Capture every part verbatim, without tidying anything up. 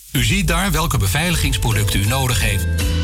U ziet daar welke beveiligingsproducten u nodig heeft.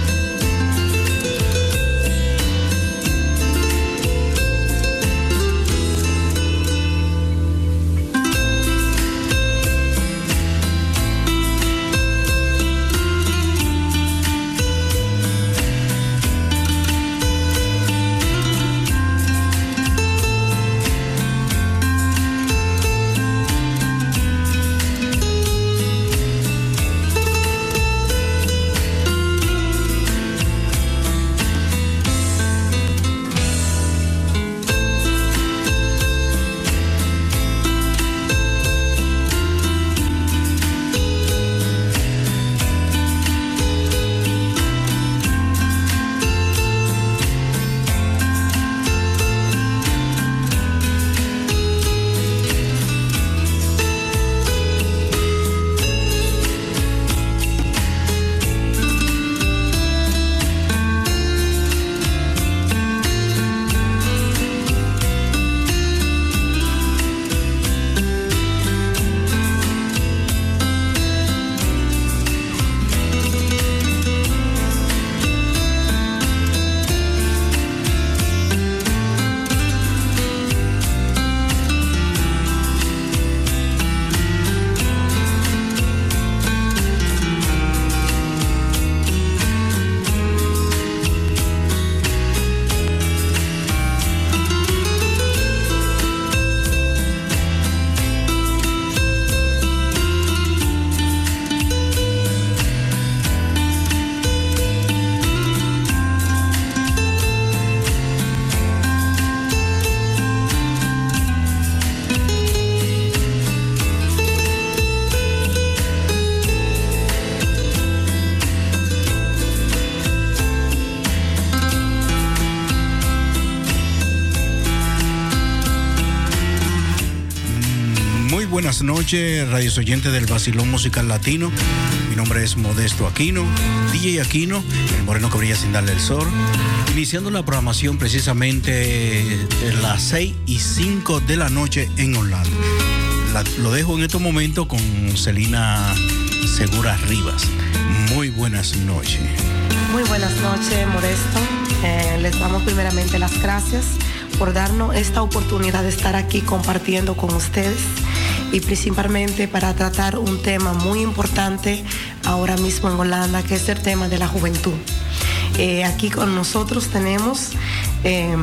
Buenas noches, radios oyentes del Vacilón Musical Latino. Mi nombre es Modesto Aquino, D J Aquino, el moreno que brilla sin darle el sol. Iniciando la programación precisamente a las seis y cinco de la noche en Orlando. La, lo dejo en estos momentos con Celina Segura Rivas. Muy buenas noches. Muy buenas noches, Modesto. Eh, les damos primeramente las gracias por darnos esta oportunidad de estar aquí compartiendo con ustedes y principalmente para tratar un tema muy importante ahora mismo en Holanda, que es el tema de la juventud. Eh, aquí con nosotros tenemos eh,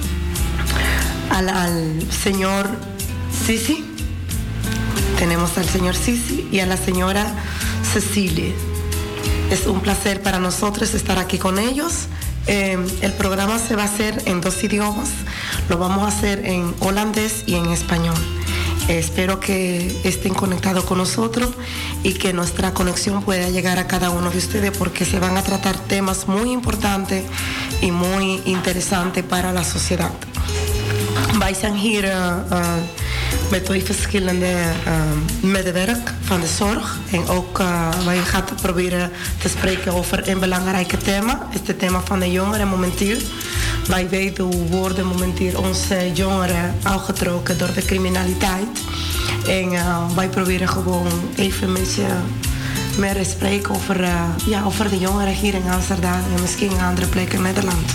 al, al señor Sisi, tenemos al señor Sisi y a la señora Cecilia. Es un placer para nosotros estar aquí con ellos. Eh, el programa se va a hacer en dos idiomas, lo vamos a hacer en holandés y en español. Eh, espero que estén conectados con nosotros y que nuestra conexión pueda llegar a cada uno de ustedes, porque se van a tratar temas muy importantes y muy interesantes para la sociedad. Wij zijn hier uh, uh, met twee verschillende uh, medewerkers van de zorg. En ook uh, wij gaan proberen te spreken over een belangrijk thema. Het is het thema van de jongeren momenteel. Wij weten hoe worden momenteel onze jongeren aangetrokken door de criminaliteit. En uh, wij proberen gewoon even met je meer te spreken over, uh, ja, over de jongeren hier in Amsterdam en misschien in andere plekken in Nederland.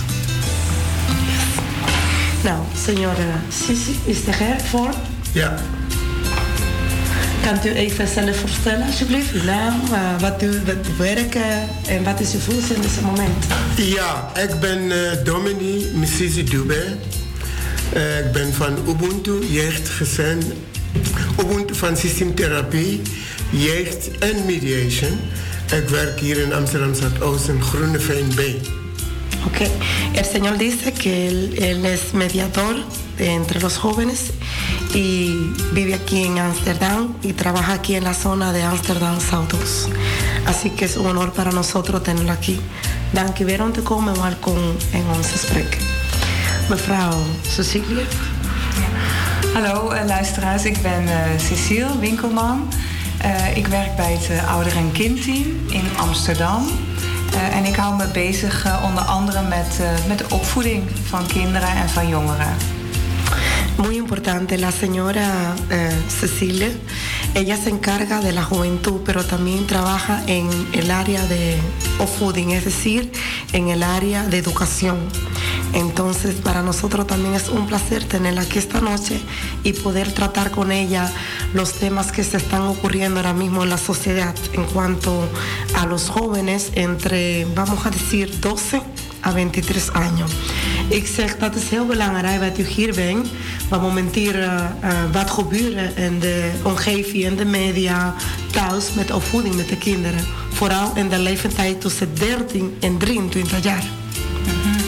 Nou, senora Sisi, is de heer voor? Ja. Kan u even zelf voorstellen, alsjeblieft? Uw naam, uh, wat u werkt en wat is uw functie in dit moment? Ja, ik ben uh, Dominique Missisi Dube. Uh, ik ben van Ubuntu, jeugdgezin. Ubuntu van systeemtherapie, jeugd en mediation. Ik werk hier in Amsterdam Zuidoost in Groeneveen B. Ok, el señor dice que él, él es mediador entre los jóvenes y vive aquí en Amsterdam y trabaja aquí en la zona de Amsterdam Zuidoost. Así que es un honor para nosotros tenerlo aquí. Dank u weer om te komen, welkom in ons gesprek. Mevrouw Cecilia. Hallo uh, luisteraars, ik ben uh, Cecile Winkelman. Uh, ik werk bij het uh, ouder- en kindteam in Amsterdam. Uh, en ik hou me bezig uh, onder andere met, uh, met de opvoeding van kinderen en van jongeren. Muy importante, la señora eh, Cecilia, ella se encarga de la juventud, pero también trabaja en el área de o-fooding, es decir, en el área de educación. Entonces, para nosotros también es un placer tenerla aquí esta noche y poder tratar con ella los temas que se están ocurriendo ahora mismo en la sociedad en cuanto a los jóvenes entre, vamos a decir, doce a veintitrés años. Ik zeg dat is heel belangrijk dat u hier bent. Wat momenteel uh, uh, wat gebeurt in de omgeving en de media thuis met opvoeding met de kinderen. Vooral in de leeftijd tussen dertien en drieëntwintig jaar. Mm-hmm.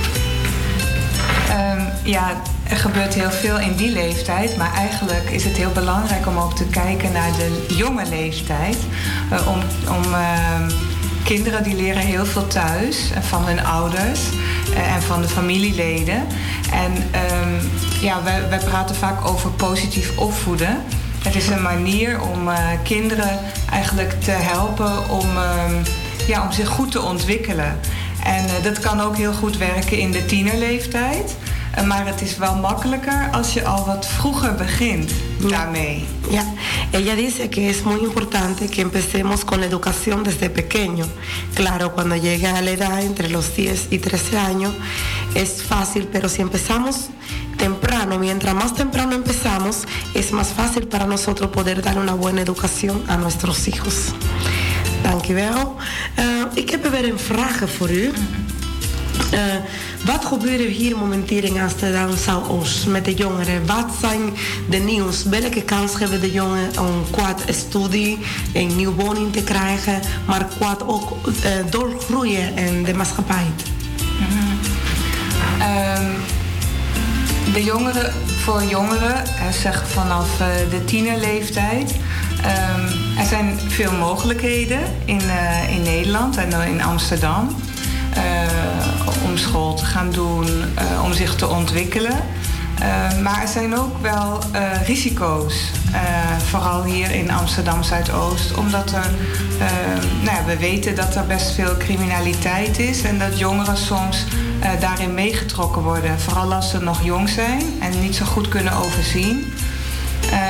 Um, ja, er gebeurt heel veel in die leeftijd, maar eigenlijk is het heel belangrijk om ook te kijken naar de jonge leeftijd. Uh, om, om uh, kinderen die leren heel veel thuis van hun ouders uh, en van de familieleden. En um, ja, wij, wij praten vaak over positief opvoeden. Het is een manier om uh, kinderen eigenlijk te helpen om, um, ja, om zich goed te ontwikkelen. En uh, dat kan ook heel goed werken in de tienerleeftijd. Uh, maar het is wel makkelijker als je al wat vroeger begint daarmee. Ya, ella dice que es muy importante que empecemos con la educación desde pequeño. Claro, cuando llega a la edad entre los diez y trece años es fácil, pero si empezamos temprano, mientras más temprano empezamos, es más fácil para nosotros poder dar una buena educación a nuestros hijos. Dankjewel. Uh, ik heb weer een vraag voor u. Uh, wat gebeurt er hier momenteel in Amsterdam Zuidoost met de jongeren? Wat zijn de nieuws? Welke kans hebben de jongeren om qua studie een nieuwe woning te krijgen, maar qua ook uh, doorgroeien in de maatschappij? Mm-hmm. Um, de jongeren, voor jongeren, zeg vanaf uh, de tienerleeftijd. Um, er zijn veel mogelijkheden in, uh, in Nederland en uh, in Amsterdam. Uh, om school te gaan doen, uh, om zich te ontwikkelen. Uh, maar er zijn ook wel uh, risico's. Uh, vooral hier in Amsterdam Zuidoost. Omdat er, uh, nou ja, we weten dat er best veel criminaliteit is. En dat jongeren soms uh, daarin meegetrokken worden. Vooral als ze nog jong zijn en niet zo goed kunnen overzien. Uh,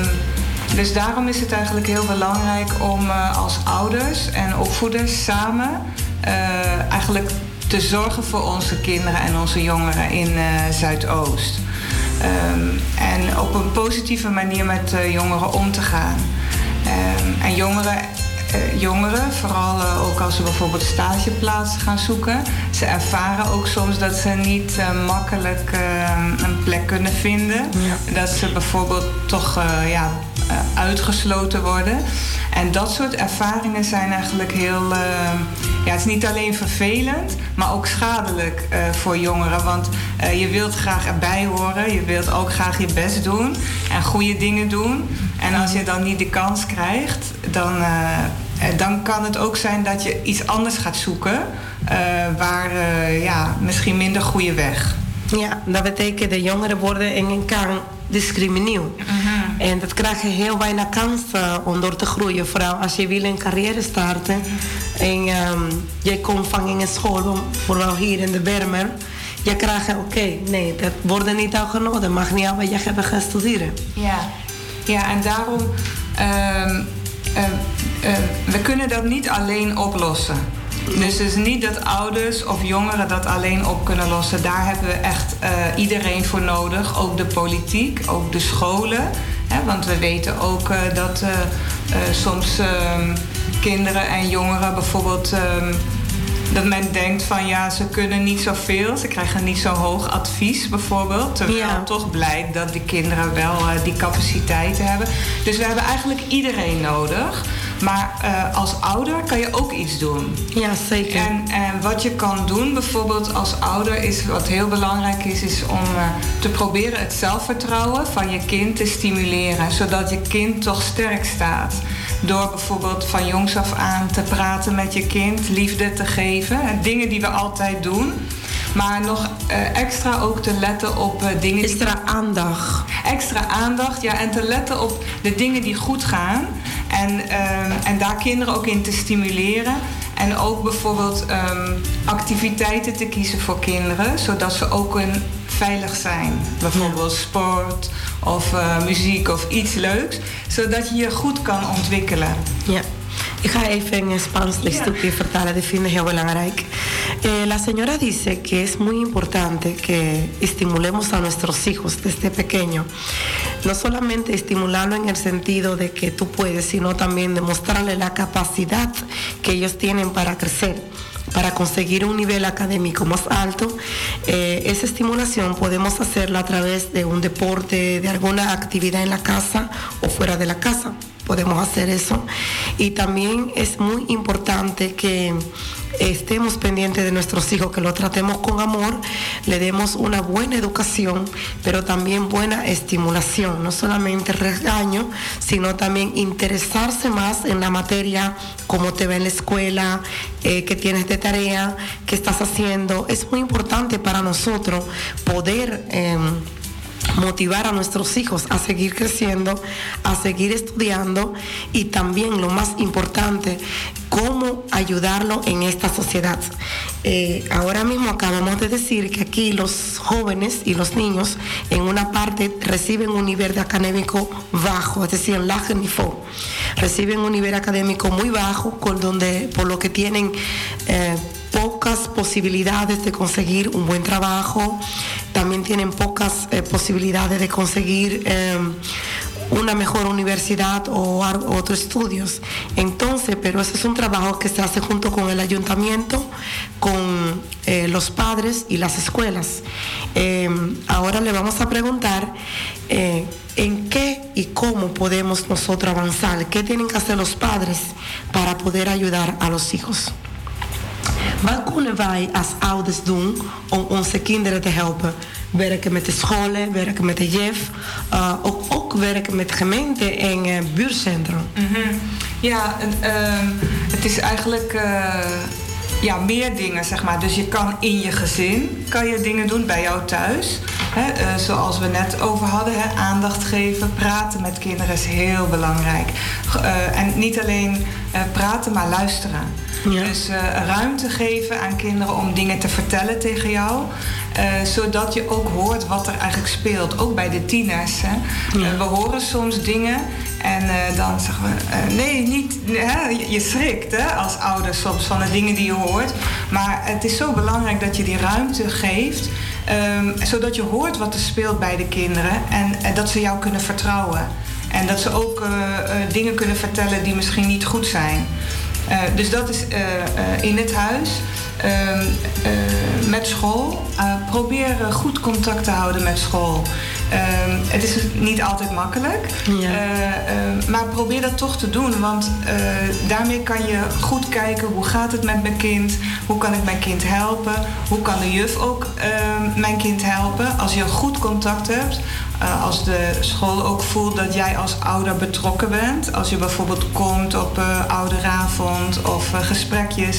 dus daarom is het eigenlijk heel belangrijk om uh, als ouders en opvoeders samen Uh, eigenlijk te zorgen voor onze kinderen en onze jongeren in uh, Zuidoost. Um, en op een positieve manier met uh, jongeren om te gaan. Um, en jongeren, uh, jongeren, vooral uh, ook als ze bijvoorbeeld stageplaatsen gaan zoeken, ze ervaren ook soms dat ze niet uh, makkelijk uh, een plek kunnen vinden. Ja. Dat ze bijvoorbeeld toch uh, ja, uh, uitgesloten worden. En dat soort ervaringen zijn eigenlijk heel... Uh, ja, het is niet alleen vervelend, maar ook schadelijk uh, voor jongeren. Want uh, je wilt graag erbij horen, je wilt ook graag je best doen en goede dingen doen. En als je dan niet de kans krijgt, dan, uh, dan kan het ook zijn dat je iets anders gaat zoeken. Uh, waar uh, ja, misschien minder goede weg. Ja, dat betekent de jongeren worden in een kern discrimineerd. Uh-huh. En dat krijg je heel weinig kans uh, om door te groeien. Vooral als je wil een carrière starten. Uh-huh. En um, je komt van een school, vooral hier in de Bermer. Je krijgt, oké, okay, nee, dat wordt niet al genoten. Mag niet al wat je hebt gaan studeren. Ja, ja en daarom... Uh, uh, uh, we kunnen dat niet alleen oplossen. Dus het is niet dat ouders of jongeren dat alleen op kunnen lossen. Daar hebben we echt uh, iedereen voor nodig. Ook de politiek, ook de scholen. Hè, want we weten ook uh, dat uh, uh, soms uh, kinderen en jongeren bijvoorbeeld... Uh, dat men denkt van ja, ze kunnen niet zoveel. Ze krijgen niet zo hoog advies bijvoorbeeld. Terwijl ja. toch blijkt dat de kinderen wel uh, die capaciteiten hebben. Dus we hebben eigenlijk iedereen nodig. Maar uh, als ouder kan je ook iets doen. Ja, zeker. En, en wat je kan doen bijvoorbeeld als ouder is, wat heel belangrijk is, is om uh, te proberen het zelfvertrouwen van je kind te stimuleren. Zodat je kind toch sterk staat. Door bijvoorbeeld van jongs af aan te praten met je kind, liefde te geven. Dingen die we altijd doen. Maar nog uh, extra ook te letten op uh, dingen... Extra die... aandacht. Extra aandacht, ja. En te letten op de dingen die goed gaan. En, um, en daar kinderen ook in te stimuleren. En ook bijvoorbeeld um, activiteiten te kiezen voor kinderen. Zodat ze ook een veilig zijn. Bijvoorbeeld sport of uh, muziek of iets leuks. Zodat je je goed kan ontwikkelen. Ja. Ik ga even en Spaans el stukje vertalen, dat vind ik heel belangrijk. Eh, la señora dice que es muy importante que estimulemos a nuestros hijos desde pequeño. No solamente estimularlo en el sentido de que tú puedes, sino también demostrarle la capacidad que ellos tienen para crecer, para conseguir un nivel académico más alto. Eh, esa estimulación podemos hacerla a través de un deporte, de alguna actividad en la casa o fuera de la casa. Podemos hacer eso. Y también es muy importante que estemos pendientes de nuestros hijos, que los tratemos con amor, le demos una buena educación, pero también buena estimulación, no solamente regaño, sino también interesarse más en la materia, cómo te va en la escuela, eh, qué tienes de tarea, qué estás haciendo. Es muy importante para nosotros poder eh, motivar a nuestros hijos a seguir creciendo, a seguir estudiando y también, lo más importante, cómo ayudarlo en esta sociedad. Eh, ahora mismo acabamos de decir que aquí los jóvenes y los niños en una parte reciben un nivel académico bajo, es decir, en laag niveau. Reciben un nivel académico muy bajo, con donde, por lo que tienen eh, pocas posibilidades de conseguir un buen trabajo, también tienen pocas eh, posibilidades de conseguir eh, una mejor universidad o otros estudios. Entonces, pero ese es un trabajo que se hace junto con el ayuntamiento, con eh, los padres y las escuelas. Eh, ahora le vamos a preguntar eh, en qué y cómo podemos nosotros avanzar, qué tienen que hacer los padres para poder ayudar a los hijos. Wat kunnen wij als ouders doen om onze kinderen te helpen? Werken met de scholen, werken met de J E F, uh, ook, ook werken met de gemeente en uh, buurtcentrum. Mm-hmm. Ja, uh, het is eigenlijk uh, ja, meer dingen, zeg maar. Dus je kan in je gezin kan je dingen doen, bij jou thuis. Hè, uh, zoals we net over hadden, hè, aandacht geven, praten met kinderen is heel belangrijk. Uh, en niet alleen uh, praten, maar luisteren. Ja. Dus uh, ruimte geven aan kinderen om dingen te vertellen tegen jou. Uh, zodat je ook hoort wat er eigenlijk speelt. Ook bij de tieners. Hè. Ja. Uh, we horen soms dingen en uh, dan zeggen we... Uh, nee, niet... Hè, je schrikt hè, als ouder soms van de dingen die je hoort. Maar het is zo belangrijk dat je die ruimte geeft. Um, zodat je hoort wat er speelt bij de kinderen. En uh, dat ze jou kunnen vertrouwen. En dat ze ook uh, uh, dingen kunnen vertellen die misschien niet goed zijn. Uh, dus dat is uh, uh, in het huis. Uh, uh, met school. Uh, probeer goed contact te houden met school. Uh, het is niet altijd makkelijk. Ja. Uh, uh, maar probeer dat toch te doen. Want uh, daarmee kan je goed kijken hoe gaat het met mijn kind. Hoe kan ik mijn kind helpen. Hoe kan de juf ook uh, mijn kind helpen. Als je goed contact hebt. Uh, als de school ook voelt dat jij als ouder betrokken bent. Als je bijvoorbeeld komt op uh, ouderavond of uh, gesprekjes.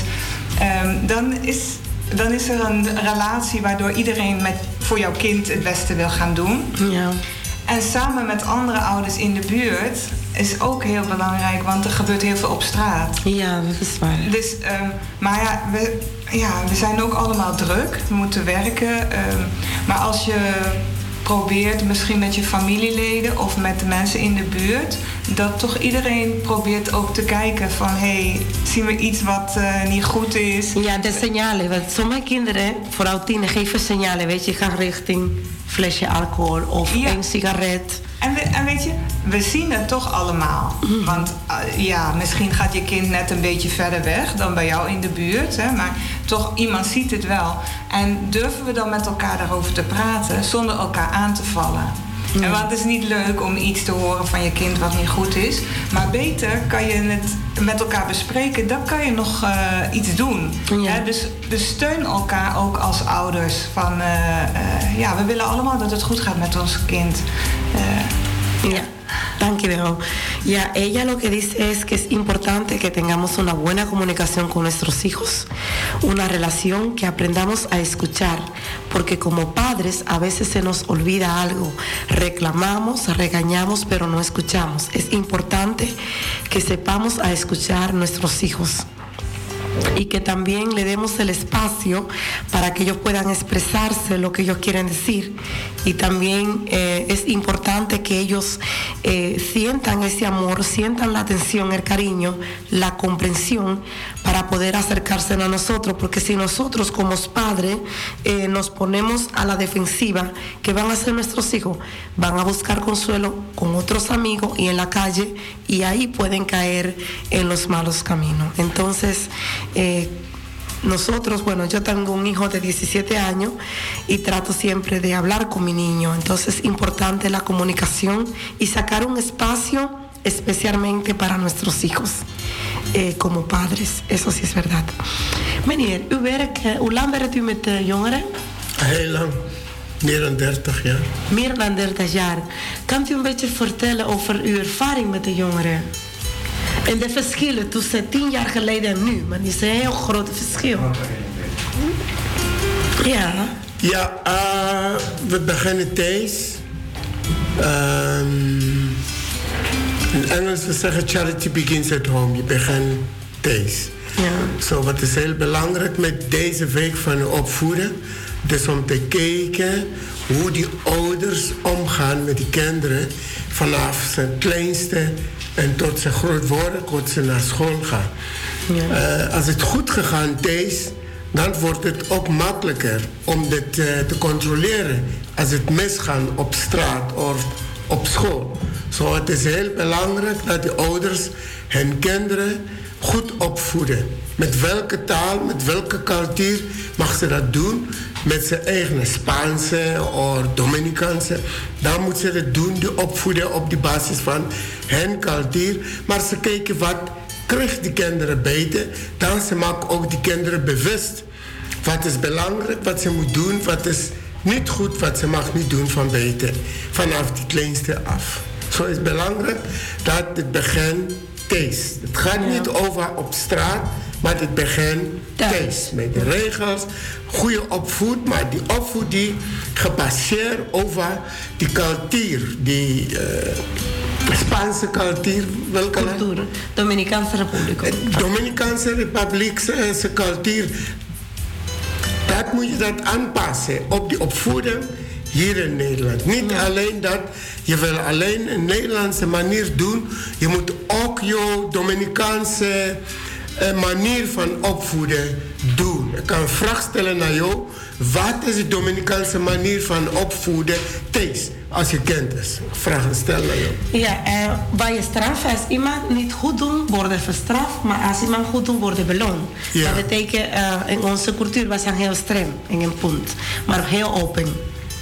Um, dan, is, dan is er een relatie waardoor iedereen met, voor jouw kind het beste wil gaan doen. Ja. En samen met andere ouders in de buurt is ook heel belangrijk, want er gebeurt heel veel op straat. Ja, dat is waar. Dus, um, maar ja we, ja, we zijn ook allemaal druk. We moeten werken. Um, maar als je probeert, misschien met je familieleden of met de mensen in de buurt, dat toch iedereen probeert ook te kijken van, hé, hey, zien we iets wat uh, niet goed is? Ja, de signalen. Want sommige kinderen, vooral tieners, geven signalen. Weet je, ga richting flesje alcohol of ja. een sigaret. En, we, en weet je, we zien het toch allemaal. Mm. Want uh, ja, misschien gaat je kind net een beetje verder weg dan bij jou in de buurt. Hè, maar toch, iemand ziet het wel. En durven we dan met elkaar daarover te praten zonder elkaar aan te vallen? Mm. En want het is niet leuk om iets te horen van je kind wat niet goed is. Maar beter kan je het met elkaar bespreken. Dan kan je nog uh, iets doen. Ja. Hè, dus, dus steun elkaar ook als ouders. Van, uh, uh, ja, we willen allemaal dat het goed gaat met ons kind. Uh, ja. Dankjewel. Ya, ella lo que dice es que es importante que tengamos una buena comunicación con nuestros hijos, una relación que aprendamos a escuchar, porque como padres a veces se nos olvida algo, reclamamos, regañamos, pero no escuchamos. Es importante que sepamos a escuchar a nuestros hijos. y que también le demos el espacio para que ellos puedan expresarse lo que ellos quieren decir. Y también eh, es importante que ellos eh, sientan ese amor, sientan la atención, el cariño, la comprensión para poder acercarse a nosotros, porque si nosotros como padres eh, nos ponemos a la defensiva, ¿qué van a hacer nuestros hijos? Van a buscar consuelo con otros amigos y en la calle, y ahí pueden caer en los malos caminos. Entonces, eh, nosotros, bueno, yo tengo un hijo de diecisiete años y trato siempre de hablar con mi niño. Entonces es importante la comunicación y sacar un espacio especialmente para nuestros hijos eh, como padres. Eso sí es verdad. Meneer, u werk, hoe lang werkt u met uh, jongeren? Heel lang. Meer dan dertig jaar. Meer dan dertig jaar. Kan u een beetje vertellen over uw ervaring met de jongeren? En de verschillen tussen tien jaar geleden en nu. Maar die is een heel groot verschil. Ja. Ja, uh, we beginnen thuis. Um, in Engels we zeggen charity begins at home. Je begint thuis. Ja. Zo, wat is heel belangrijk met deze week van opvoeden. Dus om te kijken hoe die ouders omgaan met die kinderen vanaf zijn kleinste en tot ze groot worden, tot ze naar school gaan. Ja. Uh, als het goed gegaan thuis, dan wordt het ook makkelijker om dit uh, te controleren als het misgaat op straat of op school. Zo, het is heel belangrijk dat de ouders hun kinderen goed opvoeden. Met welke taal, met welke cultuur mag ze dat doen? Met zijn eigen Spaanse of Dominicaanse. Dan moet ze dat doen, de opvoeden op de basis van hun cultuur. Maar ze kijken wat krijgt die kinderen beter. Dan ze maken ook die kinderen bewust. Wat is belangrijk, wat ze moet doen, wat is niet goed, wat ze mag niet doen van beter. Vanaf die kleinste af. Zo is het belangrijk dat het begint thuis. Het gaat ja. niet over op straat, maar het begint thuis. Met de regels, goede opvoed, maar die opvoed die gebaseerd over die cultuur, die uh, Spaanse cultuur. Welke cultuur? Dominicaanse Republiek. Dominicaanse Republiekse cultuur. Dat moet je dat aanpassen op die opvoeding hier in Nederland. Niet ja. alleen dat, je wil alleen een Nederlandse manier doen. Je moet ook je Dominicaanse uh, manier van opvoeden doen. Ik kan een vraag stellen naar jou. Wat is de Dominicaanse manier van opvoeden thuis? Als je kind is. Vragen stellen naar jou. Ja, uh, bij je straf, als iemand niet goed doet, wordt verstraft. Maar als iemand goed doet, wordt beloond. Ja. Dat betekent, uh, in onze cultuur, we zijn heel streng in een punt. Maar heel open.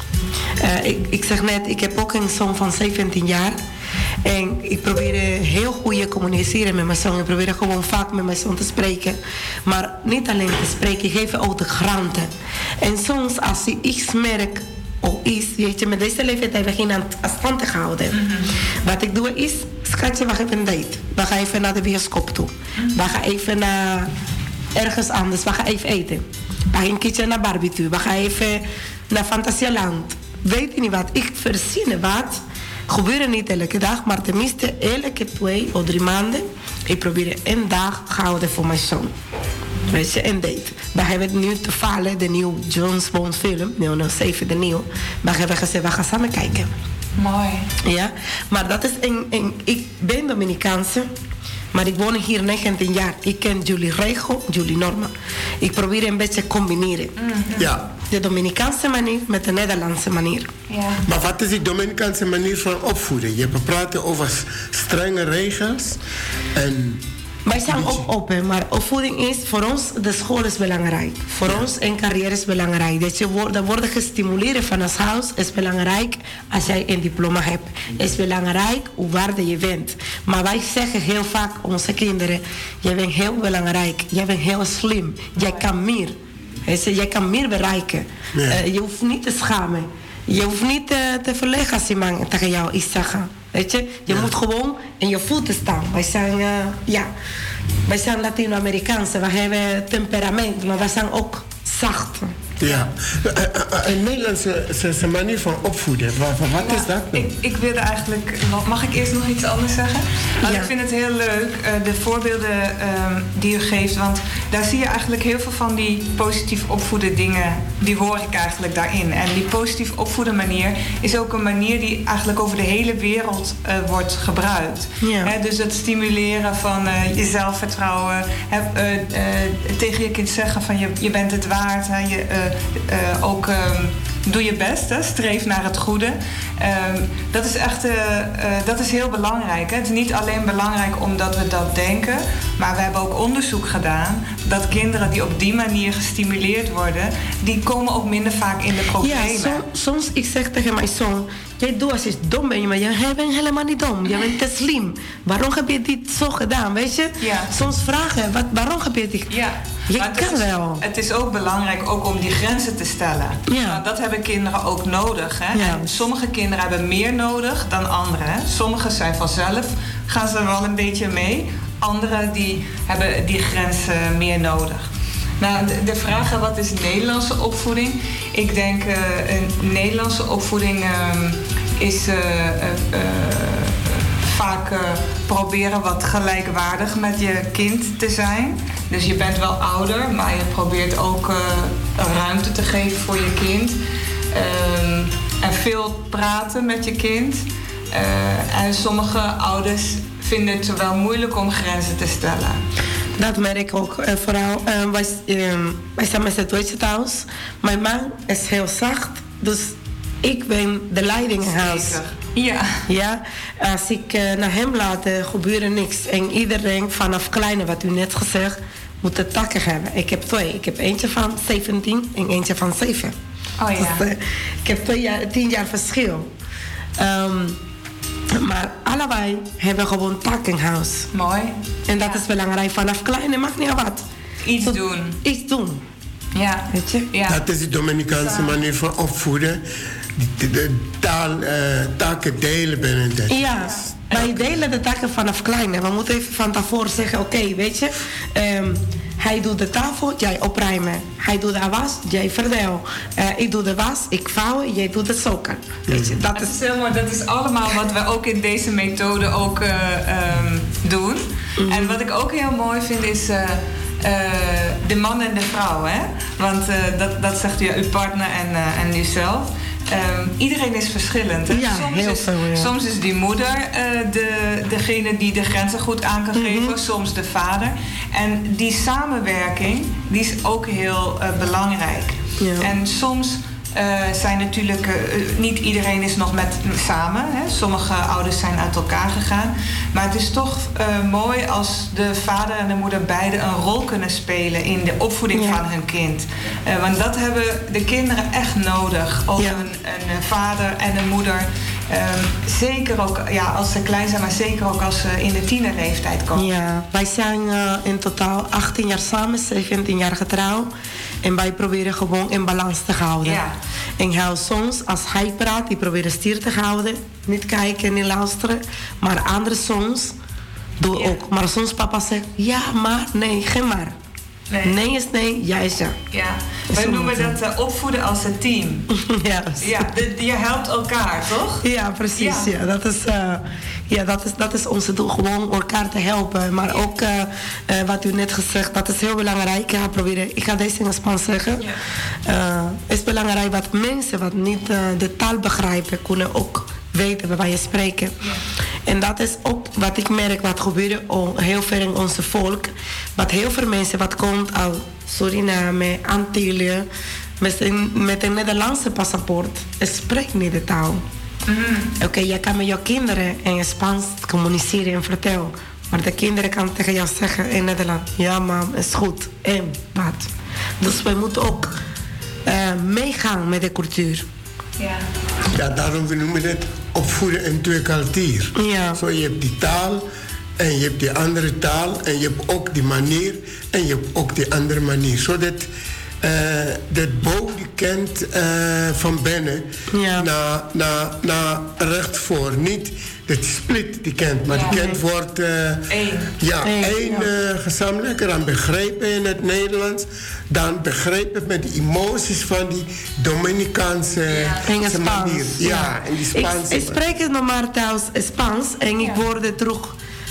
Uh, ik, ik zeg net, ik heb ook een zoon van zeventien jaar. En ik probeer heel goed te communiceren met mijn zoon. Ik probeer gewoon vaak met mijn zoon te spreken. Maar niet alleen te spreken, ik geef ook de granten. En soms als hij iets merkt of iets, weet je, met deze leeftijd hebben we geen afstand te houden. Mm-hmm. Wat ik doe is, schatje, we gaan even een date. We gaan even naar de bioscoop toe. Mm-hmm. We gaan even naar ergens anders. We gaan even eten. We gaan een keertje naar barbecue. We gaan even naar Fantasieland. Weet je niet wat? Ik verzin wat. Gebeurt niet elke dag, maar tenminste elke twee of drie maanden. Ik probeer een dag houden voor mijn zoon. Weet je, een date. We hebben nu toevallig de nieuwe James Bond film, nul nul zeven, de nieuwe. We hebben gezegd, we gaan samen kijken. Mooi. Ja, maar dat is een, een ik ben Dominicaanse, maar ik woon hier negentien jaar. Ik ken jullie regel, jullie normen. Ik probeer een beetje te combineren. Mm-hmm. Ja. De Dominicaanse manier met de Nederlandse manier. Ja. Maar wat is die Dominicaanse manier van opvoeden? Je praat over strenge regels en... Wij zijn ook open, maar opvoeding is voor ons, de school is belangrijk. Voor ja. ons een carrière is belangrijk. Dat je wordt, dat worden gestimuleerd van het huis is belangrijk als jij een diploma hebt. Is belangrijk hoe waarde je bent. Maar wij zeggen heel vaak onze kinderen, jij bent heel belangrijk, jij bent heel slim, jij kan meer. Jij kan meer bereiken. Ja. Uh, je hoeft niet te schamen. Je hoeft niet uh, te verlegen als iemand tegen jou iets zegt. Weet je, je ja. moet gewoon in je voeten staan. Wij zijn, uh, ja, wij zijn Latino-Amerikaanse. We hebben temperament, maar wij zijn ook zacht. Ja, een Nederlandse manier van opvoeden, wat, wat ja, is dat? Ik, ik wilde eigenlijk, mag ik eerst nog iets anders zeggen? Want ja. Ik vind het heel leuk, uh, de voorbeelden uh, die u geeft, want daar zie je eigenlijk heel veel van die positief opvoeden dingen, die hoor ik eigenlijk daarin. En die positief opvoeden manier is ook een manier die eigenlijk over de hele wereld uh, wordt gebruikt. Ja. He, dus het stimuleren van uh, je zelfvertrouwen, he, uh, uh, tegen je kind zeggen van je, je bent het waard, he, je, uh, uh, ook uh, doe je best, he, streef naar het goede. Uh, dat is echt uh, uh, dat is heel belangrijk. Hè. Het is niet alleen belangrijk omdat we dat denken, maar we hebben ook onderzoek gedaan dat kinderen die op die manier gestimuleerd worden, die komen ook minder vaak in de problemen. Ja, som, soms ik zeg tegen mijn zoon, jij doet als je dom bent, maar jij bent helemaal niet dom. Jij bent te slim. Waarom heb je dit zo gedaan, weet je? Ja. Soms vragen, wat, waarom heb je dit? Ja. Je maar kan het is, wel. Het is ook belangrijk ook om die grenzen te stellen. Ja. Nou, dat hebben kinderen ook nodig. Hè? Ja. En sommige kinderen hebben meer nodig dan anderen. Hè? Sommigen zijn vanzelf, gaan ze er wel een beetje mee. Anderen die hebben die grenzen meer nodig. Nou, de, de vraag, wat is Nederlandse opvoeding? Ik denk uh, een Nederlandse opvoeding uh, is uh, uh, uh, vaak uh, proberen wat gelijkwaardig met je kind te zijn. Dus je bent wel ouder, maar je probeert ook uh, ruimte te geven voor je kind. Um, en veel praten met je kind. Uh, en sommige ouders vinden het wel moeilijk om grenzen te stellen. Dat merk ik ook. Uh, vooral, uh, wij, uh, wij zijn met z'n tweeën thuis. Mijn man is heel zacht, dus ik ben de leiding in huis. Ja. Ja, als ik uh, naar hem laat, uh, gebeurt er niks. En iedereen vanaf kleine, wat u net gezegd, moet de takken hebben. Ik heb twee. Ik heb eentje van zeventien en eentje van zeven. Oh ja. Dus, uh, ik heb twee jaar, tien jaar verschil. Um, maar allebei hebben gewoon takken in huis. Mooi. En dat ja. is belangrijk. Vanaf kleine mag niet wat. Iets Tot, doen. Iets doen. Ja. Weet je? Ja. Dat is de Dominicaanse manier van opvoeden. De, de taal, uh, taken delen binnen dat. Ja, wij delen de taken vanaf klein. We moeten even van tevoren zeggen, oké, okay, weet je, um, hij doet de tafel, jij opruimen. Hij doet de was, jij verdeel. Uh, ik doe de was, ik vouwen, jij doet het zoeken. Weet je, dat Het is is heel mooi. Dat is allemaal wat we ook in deze methode ook uh, um, doen. Mm-hmm. En wat ik ook heel mooi vind is Uh, Uh, de man en de vrouw, hè? Want uh, dat, dat zegt u, ja, uw partner en, uh, en u zelf. Um, iedereen is verschillend. Hè? Ja, soms, heel is, veel, ja. soms is die moeder uh, de, degene die de grenzen goed aan kan Mm-hmm. geven, soms de vader. En die samenwerking, die is ook heel uh, belangrijk. Ja. En soms Uh, zijn natuurlijk, uh, niet iedereen is nog met samen. Hè. Sommige ouders zijn uit elkaar gegaan. Maar het is toch uh, mooi als de vader en de moeder beide een rol kunnen spelen in de opvoeding ja. van hun kind. Uh, want dat hebben de kinderen echt nodig. Ook ja. een, een vader en een moeder. Um, zeker ook ja, als ze klein zijn, maar zeker ook als ze in de tienerleeftijd komen. Ja, wij zijn uh, in totaal achttien jaar samen, zeventien jaar getrouwd. En wij proberen gewoon in balans te houden. Ja. En hij soms, als hij praat, die proberen stier te houden. Niet kijken, niet luisteren. Maar andere soms doen ja. ook. Maar soms papa zegt, ja, maar, nee, geen maar. Nee. nee is nee, ja is ja. Ja, wij noemen dat uh, opvoeden als een team. ja, ja de, de, je helpt elkaar, toch? Ja, precies. Ja. Ja, dat, is, uh, ja dat, is, dat is onze doel, gewoon elkaar te helpen. Maar ja. ook, uh, uh, wat u net gezegd, dat is heel belangrijk. Ja, proberen, ik ga deze in het Spaans zeggen. Ja. Uh, het is belangrijk dat mensen wat niet uh, de taal begrijpen, kunnen ook weten waar wij spreken. Ja. En dat is ook wat ik merk, wat gebeurt heel veel in onze volk. Wat heel veel mensen wat komt uit Suriname, Antillen, met een, met een Nederlandse paspoort, spreekt niet de taal. Mm-hmm. Oké, okay, je kan met jouw kinderen in Spaans communiceren en vertellen. Maar de kinderen kan tegen jou zeggen in Nederland, ja mam, is goed. En wat? Dus wij moeten ook uh, meegaan met de cultuur. Ja. Ja, daarom we noemen het opvoeden in twee cultuur. Ja. Zo, je hebt die taal en je hebt die andere taal en je hebt ook die manier en je hebt ook die andere manier. Zodat uh, dat boom die kent uh, van binnen ja. naar, naar, naar recht voor. Niet dat split die kent, maar ja, die kent nee. wordt uh, Eén. Ja, Eén, één ja. uh, gezamenlijker dan begrepen in het Nederlands. Dan begrepen met de emoties van die Dominicaanse ja. manier. Ja, ja. in die Spaanse. Ik, ik spreek nog maar thuis Spaans en ik ja. word terug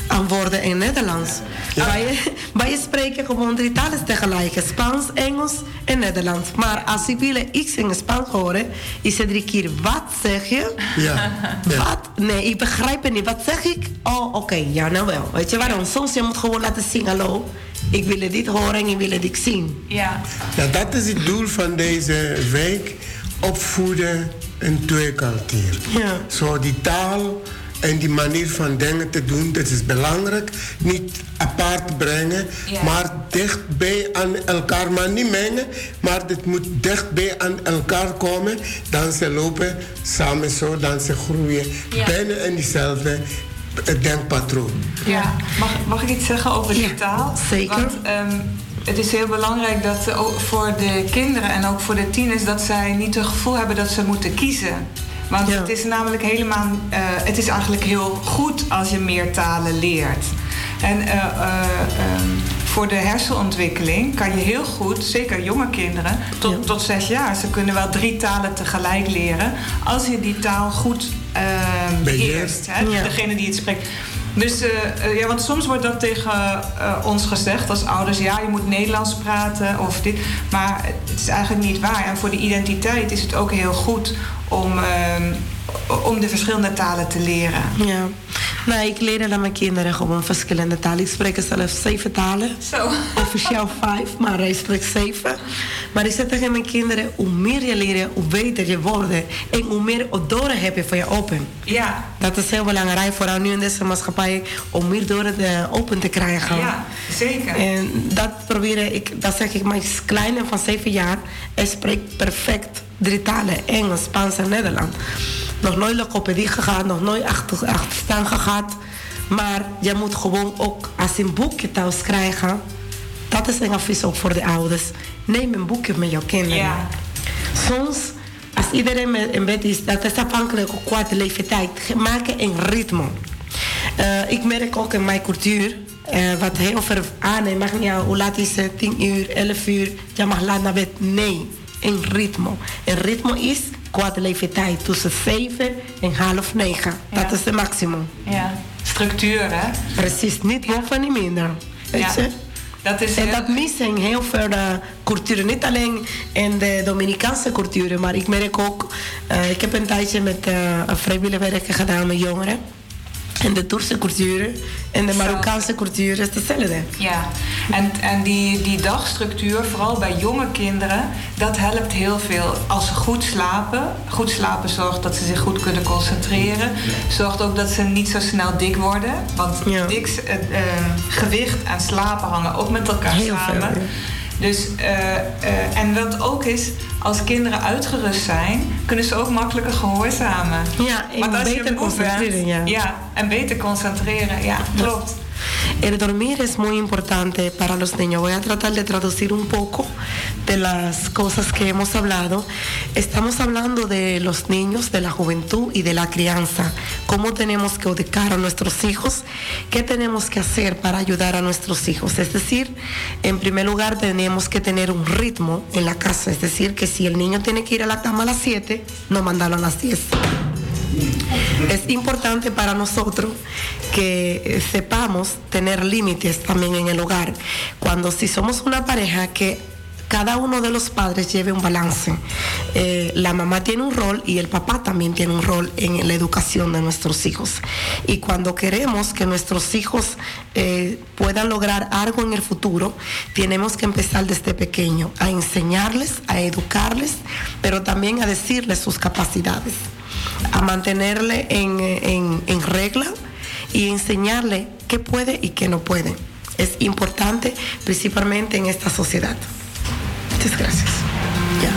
aan woorden in Nederlands. Ja. Wij, wij spreken gewoon drie talen tegelijk. Spaans, Engels en Nederlands. Maar als ik wil iets in Spaans horen, is het drie keer wat zeg je? Ja. Ja. Wat? Nee, ik begrijp het niet. Wat zeg ik? Oh, oké, okay, ja, nou wel. Weet je waarom? Soms je moet gewoon laten zien, hallo, ik wil dit horen en ik wil dit zien. Ja. Ja, dat is het doel van deze week. Opvoeden in tweecultuur. Ja. Zo die taal en die manier van dingen te doen, dat is belangrijk. Niet apart brengen, Ja. maar dichtbij aan elkaar. Maar niet mengen, maar het moet dichtbij aan elkaar komen. Dan ze lopen samen zo, dan ze groeien. Ja. Bijna in diezelfde denkpatroon. Ja. Mag, mag ik iets zeggen over die Ja, taal? zeker. Want um, het is heel belangrijk dat uh, ook voor de kinderen en ook voor de tieners, dat zij niet het gevoel hebben dat ze moeten kiezen. Want Ja. het is namelijk helemaal, uh, het is eigenlijk heel goed als je meer talen leert. En uh, uh, um, voor de hersenontwikkeling kan je heel goed, zeker jonge kinderen, tot, Ja. tot zes jaar, ze kunnen wel drie talen tegelijk leren, als je die taal goed uh, beheerst. Hè? Ja. Degene die het spreekt. Dus uh, uh, ja, want soms wordt dat tegen uh, ons gezegd als ouders, ja, je moet Nederlands praten of dit. Maar het is eigenlijk niet waar. En voor de identiteit is het ook heel goed om, uh, om de verschillende talen te leren. Ja. Nou, ik leer aan mijn kinderen gewoon verschillende talen. Ik spreek zelf zeven talen. Zo. Officieel vijf, maar hij spreekt zeven. Maar ik zeg tegen mijn kinderen, hoe meer je leert, hoe beter je wordt. En hoe meer odoren heb je voor je open. Ja. Dat is heel belangrijk, vooral nu in deze maatschappij, om meer doren open te krijgen. Ja, zeker. En dat probeer ik, dat zeg ik, mijn kleine van zeven jaar, hij spreekt perfect drie talen, Engels, Spaans en Nederlands. Nog nooit logopedie gegaan, nog nooit achter, achterstaan gehad. Maar je moet gewoon ook, als je een boekje thuis krijgen, dat is een advies ook voor de ouders. Neem een boekje met jouw kinderen. Ja. Soms, als iedereen met een bed is, dat is afhankelijk ook qua de leeftijd. Maak een ritme. Uh, ik merk ook in mijn cultuur, uh, wat heel veel aanneemt, mag niet, hoe laat is het, tien uur, elf uur, je mag laat naar bed. Nee, een ritme. Een ritme is qua de leeftijd tussen zeven en half negen. Ja. Dat is het maximum. Ja. Structuur, hè? Precies, niet meer van niet minder. Weet Ja. je? Dat is En heel- dat missen heel veel uh, culturen. Niet alleen in de Dominicaanse culturen, maar ik merk ook, uh, ik heb een tijdje met uh, een vrijwillig werk gedaan met jongeren. En de Turkse culturen en de Marokkaanse cultuur is hetzelfde. Ja, en, en die, die dagstructuur, vooral bij jonge kinderen, dat helpt heel veel. Als ze goed slapen, goed slapen zorgt dat ze zich goed kunnen concentreren. Zorgt ook dat ze niet zo snel dik worden. Want Ja. dik, uh, uh, gewicht en slapen hangen ook met elkaar Heel samen. veel, ja. Dus, uh, uh, en wat ook is, als kinderen uitgerust zijn, kunnen ze ook makkelijker gehoorzamen. Ja, en Want als je beter moe bent- concentreren, ja. Ja, en beter concentreren, ja, klopt. El dormir es muy importante para los niños. Voy a tratar de traducir un poco de las cosas que hemos hablado. Estamos hablando de los niños, de la juventud y de la crianza. Cómo tenemos que educar a nuestros hijos, qué tenemos que hacer para ayudar a nuestros hijos. Es decir, en primer lugar tenemos que tener un ritmo en la casa. Es decir, que si el niño tiene que ir a la cama a las siete, no mandarlo a las diez. Es importante para nosotros que sepamos tener límites también en el hogar. Cuando si somos una pareja que cada uno de los padres lleve un balance. Eh, la mamá tiene un rol y el papá también tiene un rol en la educación de nuestros hijos. Y cuando queremos que nuestros hijos eh, puedan lograr algo en el futuro, tenemos que empezar desde pequeño a enseñarles, a educarles, pero también a decirles sus capacidades, a mantenerle en, en, en regla y enseñarle qué puede y qué no puede. Es importante principalmente en esta sociedad. Muchas gracias. Ya.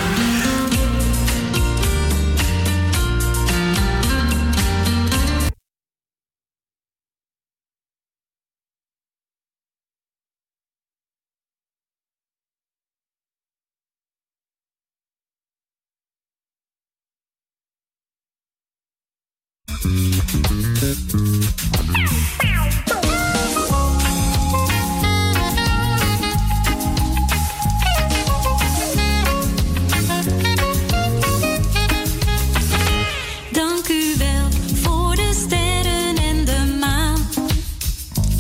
Dank u wel voor de sterren en de maan.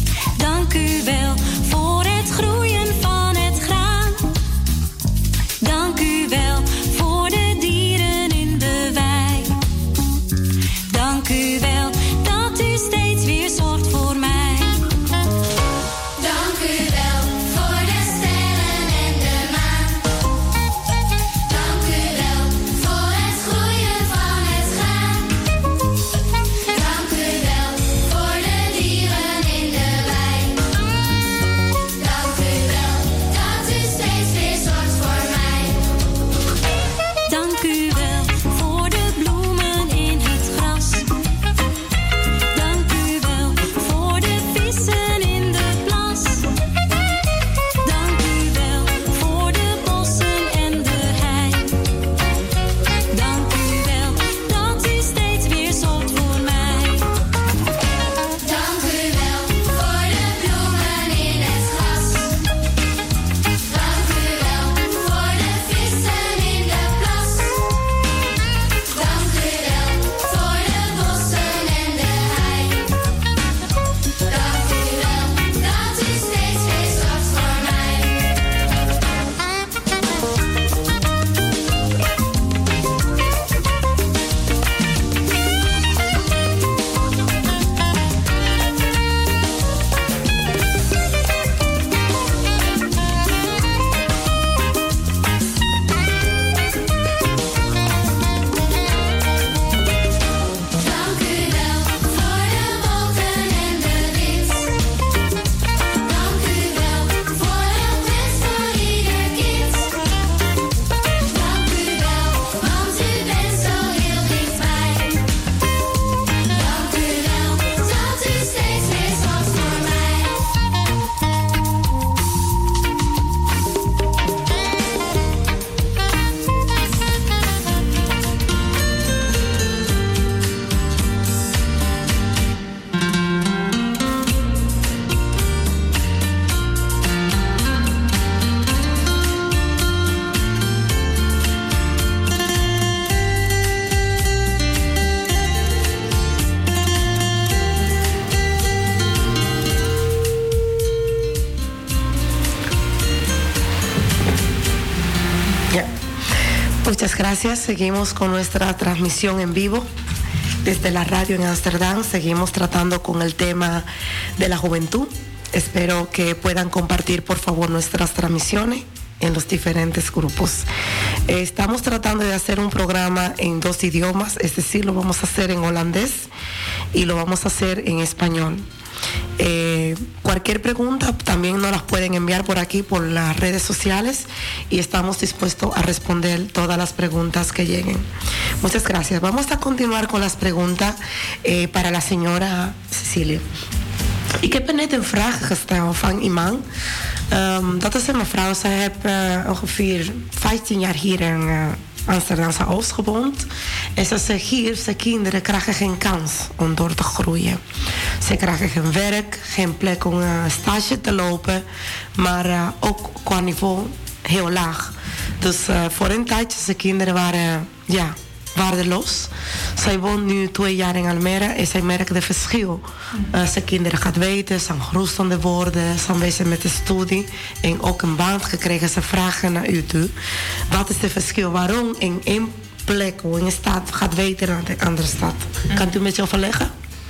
Muchas gracias. Seguimos con nuestra transmisión en vivo desde la radio en Amsterdam. Seguimos tratando con el tema de la juventud. Espero que puedan compartir, por favor, nuestras transmisiones en los diferentes grupos. Eh, estamos tratando de hacer un programa en dos idiomas, es decir, lo vamos a hacer en holandés y lo vamos a hacer en español. Eh, cualquier pregunta también nos las pueden enviar por aquí, por las redes sociales, y estamos dispuestos a responder todas las preguntas que lleguen. Muchas gracias. Vamos a continuar con las preguntas eh, para la señora Cecilia. Ik heb er net een vraag gesteld van iemand. Um, dat is een mevrouw. Zij heeft uh, ongeveer vijftien jaar hier in uh, Amsterdamse Oost gewoond. En ze zegt hier, zijn kinderen krijgen geen kans om door te groeien. Ze krijgen geen werk, geen plek om uh, stage te lopen. Maar uh, ook qua niveau heel laag. Dus uh, voor een tijdje zijn kinderen waren, uh, ja... waardeloos. Zij woont nu twee jaar in Almere en zij merkt het verschil. Uh, zijn kinderen gaat weten, ze zijn gerust aan de woorden, ze zijn bezig met de studie en ook een baan gekregen. Ze vragen naar u toe. Wat is het verschil? Waarom in één plek of in een stad gaat weten dan de andere stad? Kan u een beetje overleggen?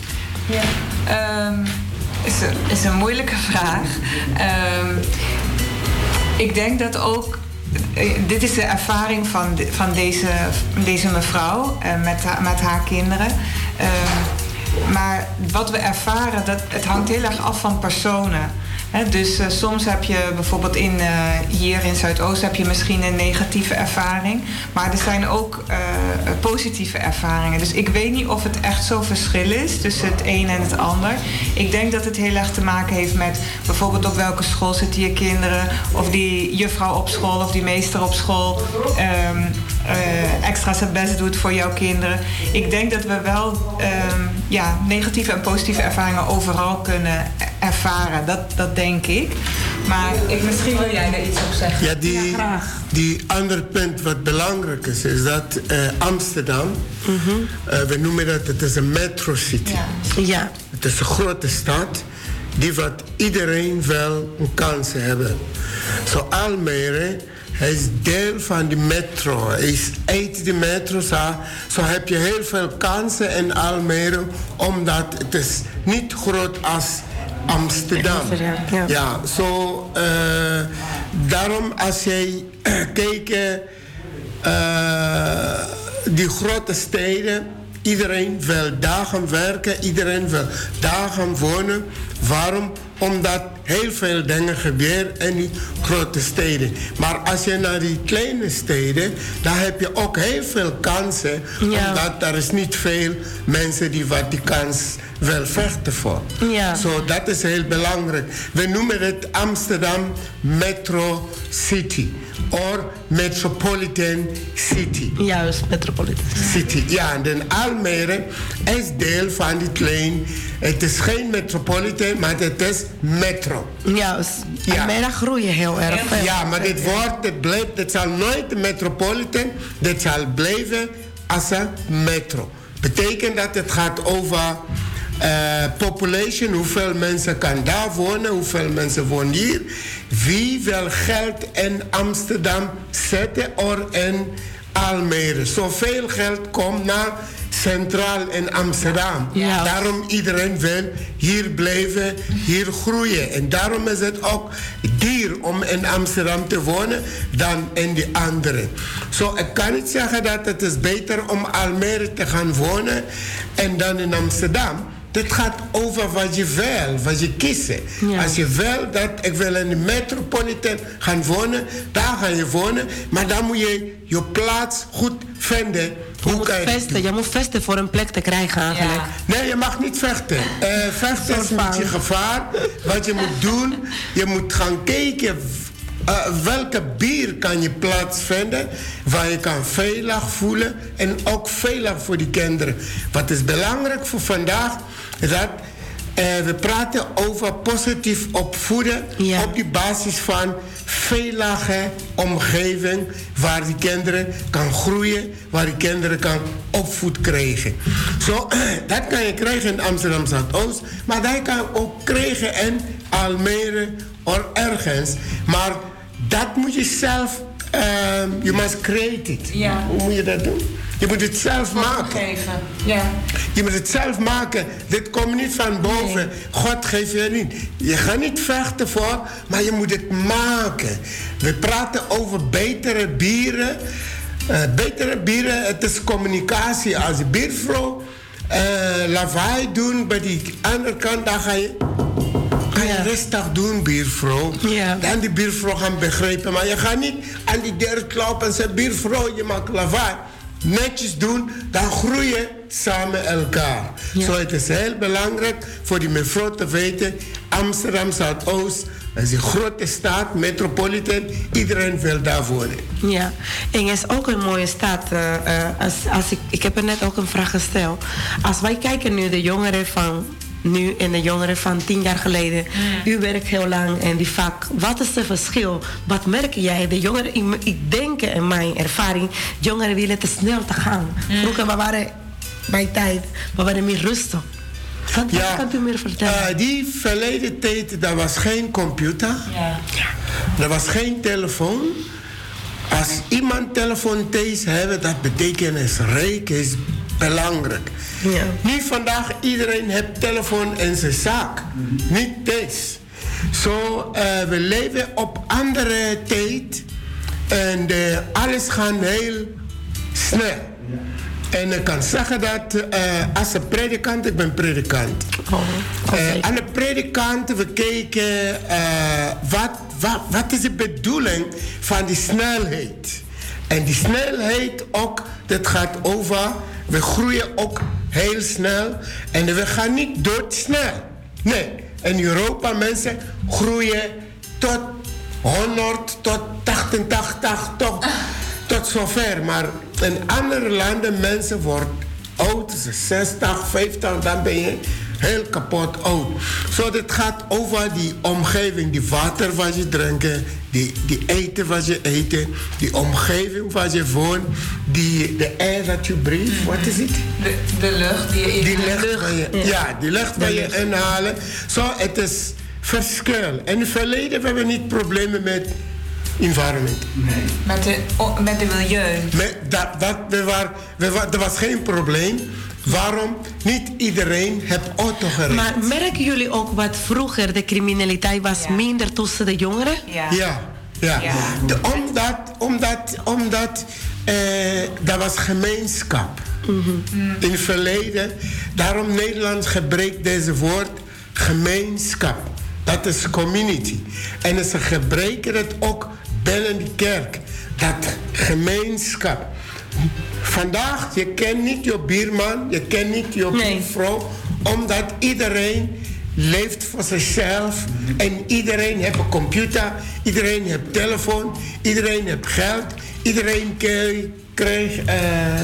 Ja, um, is, een, is een moeilijke vraag. Um, ik denk dat ook dit is de ervaring van, de, van deze, deze mevrouw uh, met, ha, met haar kinderen. Uh, maar wat we ervaren, dat, het hangt heel erg af van personen. He, dus uh, soms heb je bijvoorbeeld in, uh, hier in Zuidoost heb je misschien een negatieve ervaring. Maar er zijn ook uh, positieve ervaringen. Dus ik weet niet of het echt zo verschil is tussen het een en het ander. Ik denk dat het heel erg te maken heeft met bijvoorbeeld op welke school zitten je kinderen. Of die juffrouw op school of die meester op school um, uh, extra zijn best doet voor jouw kinderen. Ik denk dat we wel um, ja, negatieve en positieve ervaringen overal kunnen ervaren. Dat, dat denk ik. Maar ik, misschien wil jij er iets op zeggen. Ja, die, ja, graag. Die andere punt wat belangrijk is, is dat uh, Amsterdam, mm-hmm. uh, we noemen dat, het is een metro city. Ja. ja. Het is een grote stad die wat iedereen wel een kans hebben. Zo Almere, hij is deel van de metro. Hij is uit de metro, zo, zo heb je heel veel kansen in Almere, omdat het is niet groot als Amsterdam. Ja, ja zo uh, daarom als jij kijkt, uh, die grote steden, iedereen wil daar gaan werken, iedereen wil daar gaan wonen. Waarom? Omdat heel veel dingen gebeuren in die grote steden. Maar als je naar die kleine steden, dan heb je ook heel veel kansen. Ja. Omdat er is niet veel mensen die wat die kans wil vechten voor. Ja. So, dat is heel belangrijk. We noemen het Amsterdam Metro City. Or Metropolitan City. Juist, Metropolitan City. Ja, en Almere is deel van die kleine. Het is geen metropolitan, maar het is metro. Juist. Ja. Almere groeien heel erg veel. Ja, maar dit wordt, het blijft, het zal nooit een metropolitan, dit zal blijven als een metro. Betekent dat het gaat over uh, population, hoeveel mensen kan daar wonen, hoeveel mensen wonen hier. Wie wil geld in Amsterdam zetten of in Almere? Zoveel geld komt naar Centraal in Amsterdam. Ja. Daarom iedereen wil hier blijven, hier groeien. En daarom is het ook duur om in Amsterdam te wonen dan in die andere. Zo, so, ik kan niet zeggen dat het is beter om Almere te gaan wonen en dan in Amsterdam. Dit gaat over wat je wil, wat je kiest. Ja. Als je wil dat ik wil in de metropolitan gaan wonen, daar ga je wonen. Maar dan moet je je plaats goed vinden. Je Hoe moet kan je, vechten, je moet vechten voor een plek te krijgen eigenlijk. Ja. Nee, je mag niet vechten. Uh, vechten is met je gevaar. Wat je moet doen, je moet gaan kijken. Uh, welke bier kan je plaatsvinden waar je kan veilig voelen en ook veilig voor die kinderen. Wat is belangrijk voor vandaag is dat uh, we praten over positief opvoeden, ja. Op die basis van veilige omgeving waar die kinderen kan groeien, waar die kinderen kan opvoed krijgen. Zo, dat kan je krijgen in Amsterdam Zuidoost, maar dat kan je ook krijgen in Almere of ergens. Maar dat moet je zelf um, you must create it. Ja. Hoe moet je dat doen? Je moet het zelf maken. Geven. Ja. Je moet het zelf maken. Dit komt niet van boven. Nee. God geeft je niet. Je gaat niet vechten voor, maar je moet het maken. We praten over betere bieren. Uh, betere bieren, het is communicatie. Als de biervrouw uh, lawaai doen bij die andere kant, dan ga je, ga je ja. rustig doen, biervrouw. Ja. Dan die biervrouw gaan begrijpen. Maar je gaat niet aan die deur kloppen en zeggen, biervrouw, je maakt lawaai. Netjes doen, dan groeien samen elkaar. Ja. Zo, het is heel belangrijk voor die mevrouw te weten, Amsterdam Zuidoost, dat is een grote stad, metropolitan, iedereen wil daar wonen. Ja, en het is ook een mooie stad. Uh, uh, als, als ik, ik heb er net ook een vraag gesteld. Als wij kijken nu de jongeren van nu en de jongeren van tien jaar geleden. Mm. U werkt heel lang en die vak. Wat is het verschil? Wat merk jij? De jongeren, ik, ik denk in mijn ervaring, jongeren willen te snel te gaan. Mm. Vroeger, we waren bij tijd, we waren meer rustig. Wat, ja, wat kan u meer vertellen? Uh, die verleden tijd, daar was geen computer. Ja. Er was geen telefoon. Als iemand telefoon thuis heeft, dat betekent is rijk, is belangrijk. Ja. Nu vandaag, iedereen heeft telefoon in zijn zaak. Mm-hmm. Niet thuis. Zo, so, uh, we leven op andere tijd. En uh, alles gaat heel snel. Ja. En ik kan zeggen dat uh, als een predikant, ik ben predikant. Oh, okay. uh, aan de predikant, we kijken uh, wat, wat, wat is de bedoeling van die snelheid. En die snelheid ook, dat gaat over, we groeien ook heel snel. En we gaan niet doodsnel. Nee, in Europa mensen groeien tot honderd, tot tachtig, tot... Tot zover, maar in andere landen mensen worden oud, zestig, vijftig, dan ben je heel kapot oud. Zo, so, dit gaat over die omgeving, die water wat je drinkt, die, die eten wat je eet, die omgeving waar je woont, die, de air dat je breathe, wat is het? De, de lucht die je die lucht waar je, ja. ja, die lucht waar je inhalen. Zo, so, het is verschil. In het verleden hebben we niet problemen met environment. Nee. Met de, oh, met de milieu. Met, dat, dat, we waren, we waren, er was geen probleem. Waarom? Niet iedereen heeft auto gereden. Maar merken jullie ook wat vroeger de criminaliteit was ja. minder tussen de jongeren? Ja. Ja. ja. ja. De, omdat, omdat, omdat eh, dat was gemeenschap. Mm-hmm. Mm. In het verleden. Daarom Nederland gebruikt deze woord gemeenschap. Dat is community. En ze gebruiken het ook binnen de kerk. Dat gemeenschap. Vandaag, je kent niet je buurman, je kent niet je nee. buurvrouw, omdat iedereen leeft voor zichzelf. En iedereen heeft een computer, iedereen heeft telefoon, iedereen heeft geld, iedereen krijgt uh,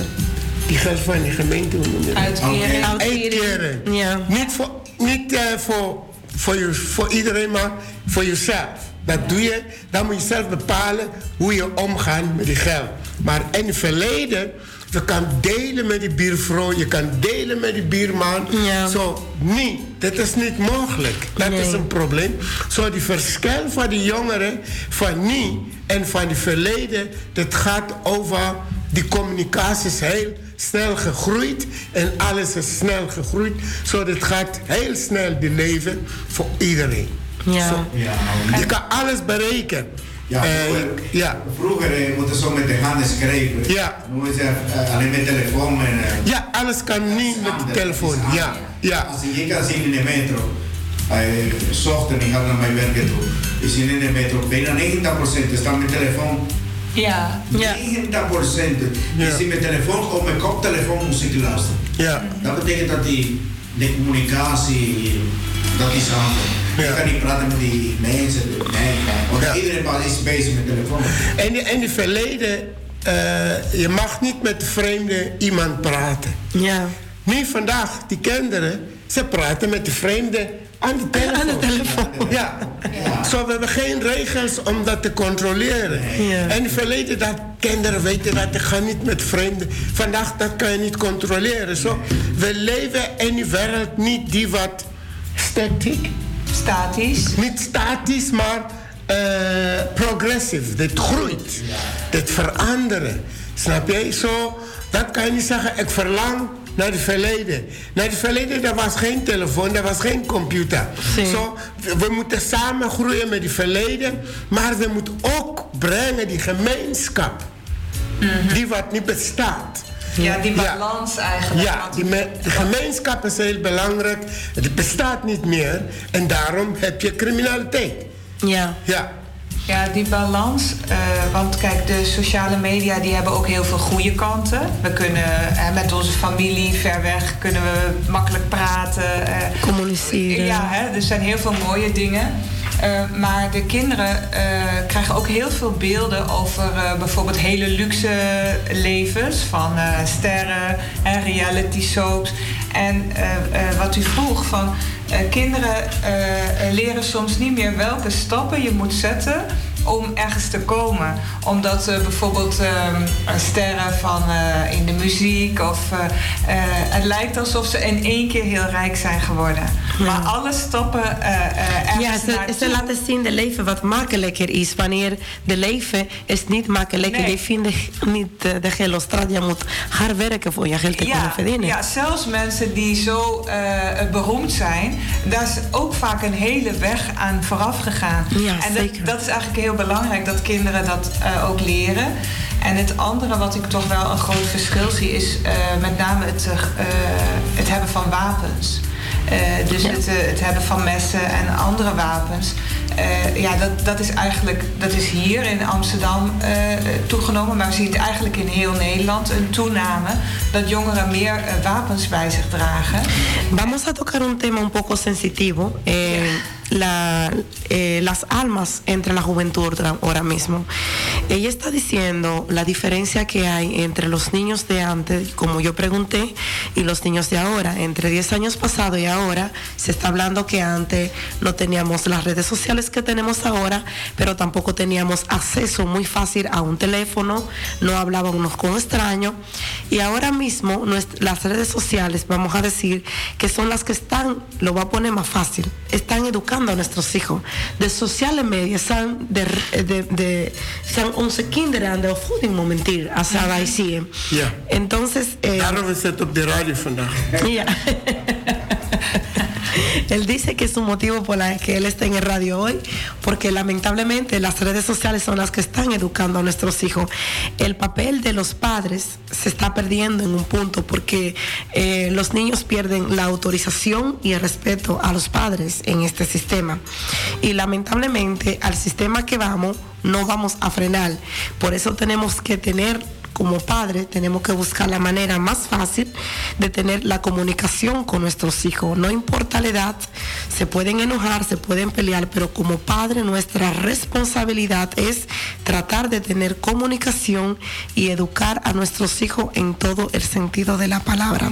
die geld van de gemeente. Uitkeren. Uitkeren. Ja. Niet voor, niet, uh, voor Voor, je, voor iedereen, maar voor jezelf. Dat doe je, dan moet je zelf bepalen hoe je omgaat met die geld. Maar in het verleden, je kan delen met die buurvrouw, je kan delen met die buurman. Ja. Zo, niet. Dat is niet mogelijk. Dat nee. is een probleem. Zo, die verschil van die jongeren van nu en van het verleden, dat gaat over die communicatie is heel snel gegroeid en alles is snel gegroeid. Zo, dit gaat heel snel de leven voor iedereen. Ja. Zo, ja, je kan alles bereiken. Ja, vroeger, uh, ja. vroeger eh, moeten ze met de handen schrijven. Ja. Nu is het uh, alleen met telefoon. En, uh, ja, alles kan niet met de telefoon. Ja. Ja. Als je kan zien in de metro, uh, ochtend ik ga naar mijn werk toe. Je ziet in de metro, bijna negentig procent staan met telefoon. Ja. negentig procent. Ja. Je ziet met telefoon of met koptelefoon muziek luisteren. Ja. Dat betekent dat die de communicatie, dat is anders. Ja. Je kan niet praten met die mensen. Nee, want ja. iedereen is bezig met telefoon. En in het verleden, uh, je mag niet met vreemde iemand praten. Ja. Nu vandaag, die kinderen, ze praten met de vreemde aan de telefoon. Aan de telefoon. Ja. ja. Zo, we hebben geen regels om dat te controleren. Ja. En in het verleden, dat kinderen weten dat ik ga niet met vreemden. Vandaag, dat kan je niet controleren. Zo, we leven in die wereld niet die wat statiek. Statisch. Niet statisch, maar uh, progressive. Dit groeit. Ja. Dit veranderen. Snap je? Zo, dat kan je niet zeggen. Ik verlang naar het verleden. Naar het verleden, er was geen telefoon, er was geen computer. Zo, we moeten samen groeien met het verleden. Maar we moeten ook brengen die gemeenschap. Mm-hmm. Die wat niet bestaat. Ja, die balans ja. eigenlijk. Ja, die me, de gemeenschap is heel belangrijk. Het bestaat niet meer. En daarom heb je criminaliteit. Ja. Ja. Ja, die balans. Uh, want kijk, de sociale media die hebben ook heel veel goede kanten. We kunnen uh, met onze familie ver weg kunnen we makkelijk praten. Uh, Communiceren. Ja, hè, er zijn heel veel mooie dingen. Uh, maar de kinderen uh, krijgen ook heel veel beelden over uh, bijvoorbeeld hele luxe levens van uh, sterren en reality soaps. En uh, uh, wat u vroeg van uh, kinderen uh, leren soms niet meer welke stappen je moet zetten om ergens te komen. Omdat uh, bijvoorbeeld uh, sterren van uh, in de muziek of uh, uh, het lijkt alsof ze in één keer heel rijk zijn geworden. Ja. Maar alle stappen uh, uh, ja, ze, ze laten zien de leven wat makkelijker is. Wanneer de leven is niet makkelijk. Nee. Die vinden niet uh, de geld Australië moet hard werken voor je geld te ja, kunnen verdienen. Ja, zelfs mensen die zo uh, beroemd zijn, daar is ook vaak een hele weg aan vooraf gegaan. Ja, en zeker. Dat, dat is eigenlijk heel belangrijk dat kinderen dat uh, ook leren. En het andere wat ik toch wel een groot verschil zie is uh, met name het, uh, het hebben van wapens. Uh, dus ja. het, uh, het hebben van messen en andere wapens. Uh, ja, dat, dat is eigenlijk, dat is hier in Amsterdam uh, toegenomen. Maar we zien het eigenlijk in heel Nederland een toename. Dat jongeren meer uh, wapens bij zich dragen. Vamos a tocar un tema un poco sensitivo. Eh, La, eh, las almas entre la juventud ahora mismo. Ella está diciendo la diferencia que hay entre los niños de antes, como yo pregunté, y los niños de ahora. Entre diez años pasado y ahora, se está hablando que antes no teníamos las redes sociales que tenemos ahora, pero tampoco teníamos acceso muy fácil a un teléfono, no hablábamos con extraños. Y ahora mismo las redes sociales, vamos a decir, que son las que están, lo voy a poner más fácil, están educando a nuestros hijos. De sociale media zijn de, de, de zijn onze kinderen aan de opvoeding momenteel, als wij zien. Ja. Entonces, eh, daarom is het op de radio vandaag. Ja. Él dice que su motivo por la que él está en el radio hoy, porque lamentablemente las redes sociales son las que están educando a nuestros hijos. El papel de los padres se está perdiendo en un punto porque eh, los niños pierden la autorización y el respeto a los padres en este sistema. Y lamentablemente al sistema que vamos, no vamos a frenar. Por eso tenemos que tener, como padres, tenemos que buscar la manera más fácil de tener la comunicación con nuestros hijos. No importa la edad, se pueden enojar, se pueden pelear, pero como padre nuestra responsabilidad es tratar de tener comunicación y educar a nuestros hijos en todo el sentido de la palabra.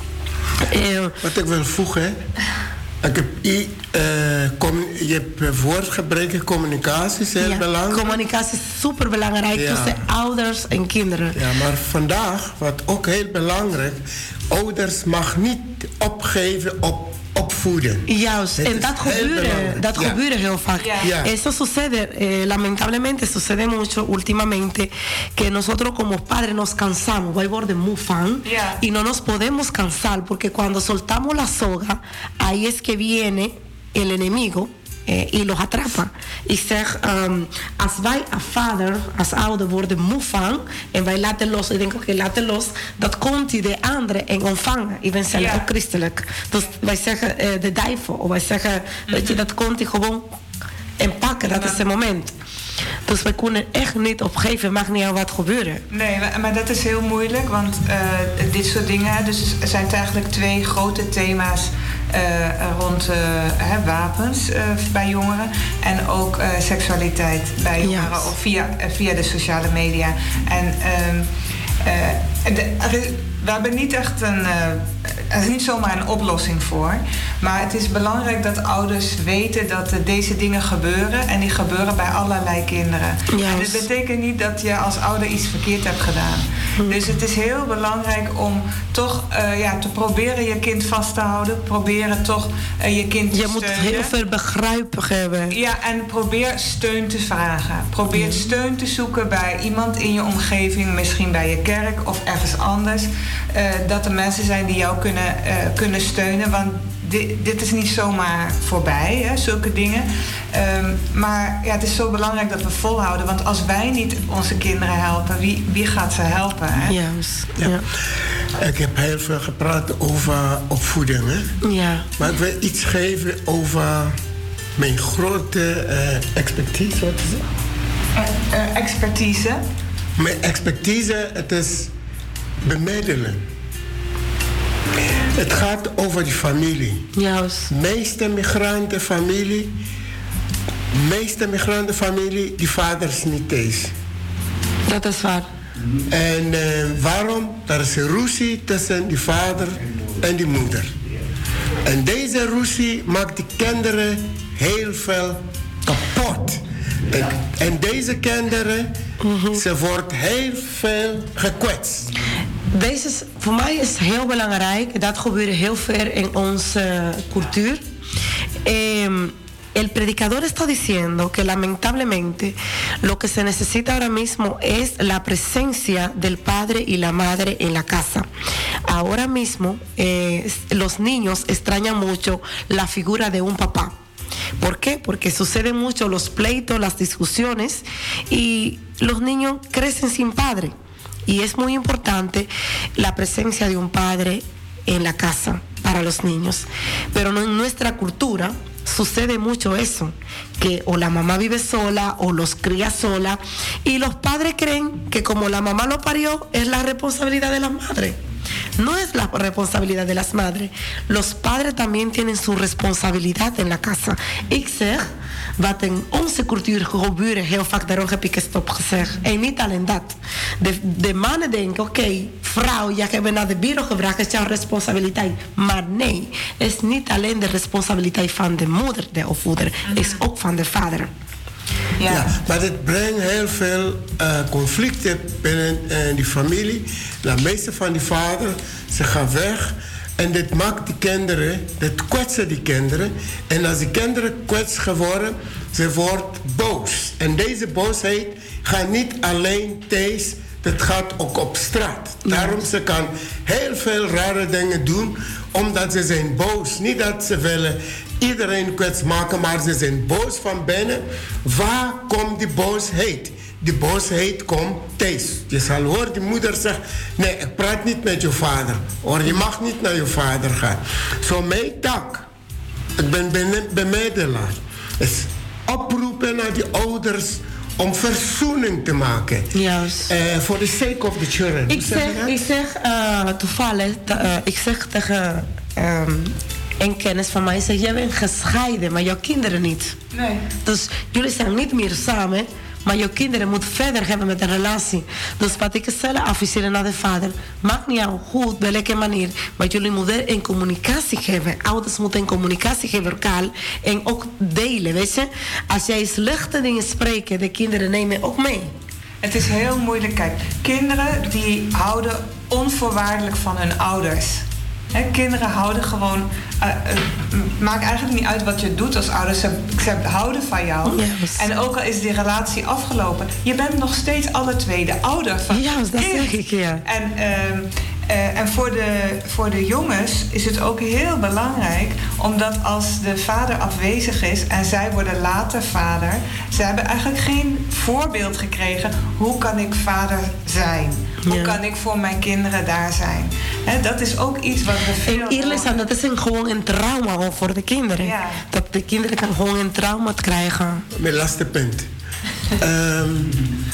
Eh, Wat ik wil voegen, ik heb, I, uh, com, je hebt woordgebruik, communicatie is heel ja, belangrijk. Communicatie is super belangrijk ja. tussen ouders en kinderen. Ja, maar vandaag, wat ook heel belangrijk, ouders mag niet opgeven op opvoeden. Juist, en dat gebeurt, dat ja. gebeurt heel vaak. Ja. Ja. Eso sucede, eh, lamentablemente sucede mucho últimamente, que nosotros como padres nos cansamos, voy por de muy fan, yeah. y no nos podemos cansar, porque cuando soltamos la soga, ahí es que viene el enemigo, Eh, y los atrapa. Ik zeg, um, als wij als vader, als ouder worden moe van en wij laten los, ik denk oké, okay, laten los, dat komt die de anderen en ontvangen. Ik ben zelf yeah. ook christelijk. Dus wij zeggen uh, de duivel, of wij zeggen, mm-hmm. weet je, dat komt die gewoon en pakken, dat ja. is het moment. Dus wij kunnen echt niet opgeven, mag niet aan wat gebeuren. Nee, maar, maar dat is heel moeilijk, want uh, dit soort dingen, dus er zijn eigenlijk twee grote thema's uh, rond uh, hè, wapens uh, bij jongeren en ook uh, seksualiteit bij jongeren yes. of via, uh, via de sociale media. En uh, uh, de, we hebben niet echt een, uh, er is niet zomaar een oplossing voor. Maar het is belangrijk dat ouders weten dat uh, deze dingen gebeuren. En die gebeuren bij allerlei kinderen. Yes. En dit betekent niet dat je als ouder iets verkeerd hebt gedaan. Mm. Dus het is heel belangrijk om toch uh, ja, te proberen je kind vast te houden. Proberen toch uh, je kind te je steunen. Je moet heel veel begrijpen hebben. Ja, en probeer steun te vragen. Probeer mm. steun te zoeken bij iemand in je omgeving. Misschien bij je kerk of ergens anders. Uh, dat er mensen zijn die jou kunnen, uh, kunnen steunen. Want dit, dit is niet zomaar voorbij, hè, zulke dingen. Um, maar ja, het is zo belangrijk dat we volhouden. Want als wij niet onze kinderen helpen, wie, wie gaat ze helpen? Hè? Yes. Ja. Ja. Ik heb heel veel gepraat over opvoeding. Hè? Ja. Maar ik wil iets geven over mijn grote uh, expertise. Wat is het? Uh, uh, expertise? Mijn expertise, het is bemiddelen. Het gaat over die familie. Juist. Meeste migrantenfamilie, meeste migrantenfamilie, die vader is niet thuis. Dat is waar. En uh, waarom? Er is een ruzie tussen die vader en die moeder. En deze ruzie maakt die kinderen heel veel kapot. En, en deze kinderen, mm-hmm. ze worden heel veel gekwetst. Deze is, voor mij is heel belangrijk. Dat gebeurt heel veel in onze cultuur. Eh, el predicador está diciendo que lamentablemente lo que se necesita ahora mismo es la presencia del padre y la madre en la casa. Ahora mismo eh, los niños extrañan mucho la figura de un papá. ¿Por qué? Porque suceden mucho los pleitos, las discusiones y los niños crecen sin padre. Y es muy importante la presencia de un padre en la casa para los niños. Pero no, en nuestra cultura sucede mucho eso, que o la mamá vive sola o los cría sola y los padres creen que como la mamá lo parió es la responsabilidad de la madre. No es la responsabilidad de las madres. Los padres también tienen su responsabilidad en la casa. Ik zeg, wat in onze cultuur gebeurt, heel vaak, daarom heb ik het opgezegd. En niet alleen dat. De, de mannen denken, oké, okay, vrouw, jij hebt naar de bureau gebracht, is jouw responsabiliteit. Maar nee, het is niet alleen de responsabiliteit van de moeder, de opvoeder. Het is ook van de vader. Ja. ja, maar het brengt heel veel uh, conflicten binnen uh, die familie. De meeste van die vader, ze gaan weg. En dit maakt die kinderen, dit kwetsen die kinderen. En als die kinderen kwets geworden, ze worden boos. En deze boosheid gaat niet alleen thuis, het gaat ook op straat. Ja. Daarom ze kan heel veel rare dingen doen, omdat ze zijn boos. Niet dat ze willen iedereen kwets maken, maar ze zijn boos van binnen. Waar komt die boosheid? Die boosheid komt thuis. Je zal horen, die moeder zegt, nee, ik praat niet met je vader. Of je mag niet naar je vader gaan. Zo mijn taak, ik ben bemiddelaar, is oproepen naar die ouders om verzoening te maken. Juist. Uh, for the sake of the children. Ik zeg, ik zeg uh, toevallig, uh, ik zeg tegen um, een kennis van mij, zeg, jij bent gescheiden, maar jouw kinderen niet. Nee. Dus jullie zijn niet meer samen, maar jouw kinderen moeten verder hebben met een relatie. Dus wat ik zelf adviseer naar de vader, maakt niet uit hoe, welke manier, maar jullie moeten in communicatie hebben. Ouders moeten in communicatie hebben elkaar en ook delen, weet je. Als jij slechte dingen spreekt, de kinderen nemen ook mee. Het is heel moeilijk. Kijk, kinderen die houden onvoorwaardelijk van hun ouders. He, kinderen houden gewoon... Uh, uh, maakt eigenlijk niet uit wat je doet als ouders. Ze, ze houden van jou. Yes. En ook al is die relatie afgelopen, je bent nog steeds alle twee de ouder van ja, yes, dat zeg ik, ja. En, uh, uh, en voor, de, voor de jongens is het ook heel belangrijk, omdat als de vader afwezig is en zij worden later vader, ze hebben eigenlijk geen voorbeeld gekregen. Hoe kan ik vader zijn? Hoe ja. kan ik voor mijn kinderen daar zijn? He, dat is ook iets wat we veel... En eerlijk zijn, dat is een, gewoon een trauma voor de kinderen. Ja. Dat de kinderen kan gewoon een trauma krijgen. Mijn laatste punt. um,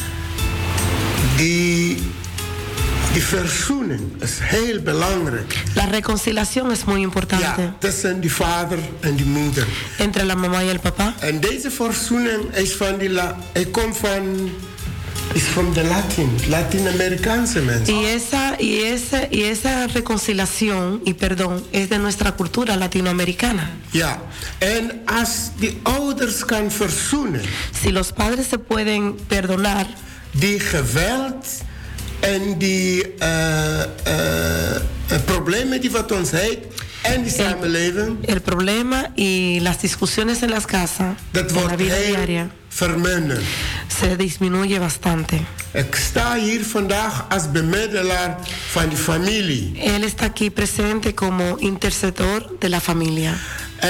die, die verzoening is heel belangrijk. La reconciliación es muy importante. Ja, tussen die vader en die moeder. Entre la mamá y el papá. En deze verzoening is van die... La, hij komt van... is from the Latin, Latinoamericaanse mensen. Y esa, y, esa, y esa reconciliación y perdón es de nuestra cultura latinoamericana. Ja, en als die ouders kan verzoenen. Si los padres se pueden perdonar. Die geweld en die uh, uh, problemen die wat ons heeft en die samenleving. El, el problema y las discusiones en las casas, dat en la wordt vida heel diaria, verminderd. se disminuye bastante. Ik sta hier vandaag als bemiddelaar van die familie. Él está aquí presente como intercesor de la familia. Uh,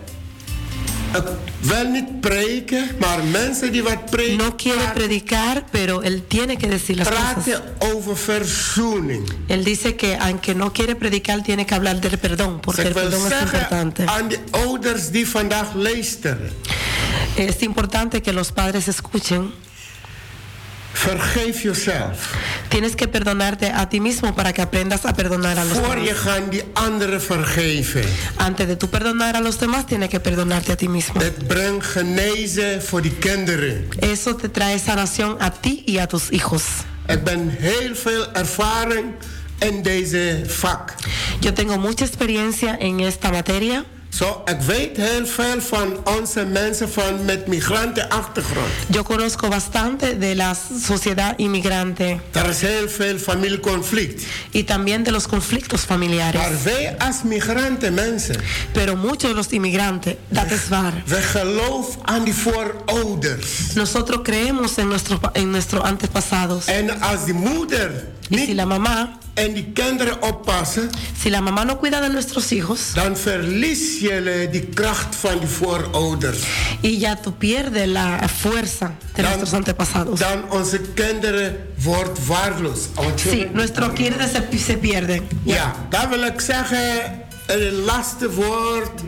ik wil niet preken, maar mensen die wat preken. No quiere predicar, pero él tiene que decir las cosas. Praten over verzoening. Él dice que aunque no quiere predicar, tiene que hablar del perdón, porque el perdón es importante. Aan de ouders die vandaag luisteren. Es importante que los padres escuchen. Vergeef jezelf. Tienes que perdonarte a ti mismo para que aprendas a perdonar a los Voor demás. je gaan die anderen vergeven. Antes de tú perdonar a los demás, tienes que perdonarte a ti mismo. Het brengt genezen voor die kinderen. Eso te trae sanación a ti y a tus hijos. Ik ben heel veel ervaring in deze vak. Yo tengo mucha experiencia en esta materia. So, ik weet heel veel van onze mensen van met migrantenachtergrond. Yo conozco bastante de la sociedad inmigrante. Er is heel veel familieconflict. Y también de los conflictos familiares. Maar wij als migranten mensen. Pero muchos de los inmigrantes, dat is waar. We geloven aan die voorouders. Nosotros creemos en nuestros en nuestros antepasados. En als die moeder y si la mamá en die kinderen oppassen, si la mamá no cuida de nuestros hijos, dan verlies je die kracht van die voorouders. Y ya tú pierdes la fuerza de dan, nuestros antepasados. Dan onze kinderen wordt waardeloos. Sí, nuestros kinderen se, se pierden. Ja, ja, dat wil ik zeggen. Het laatste woord.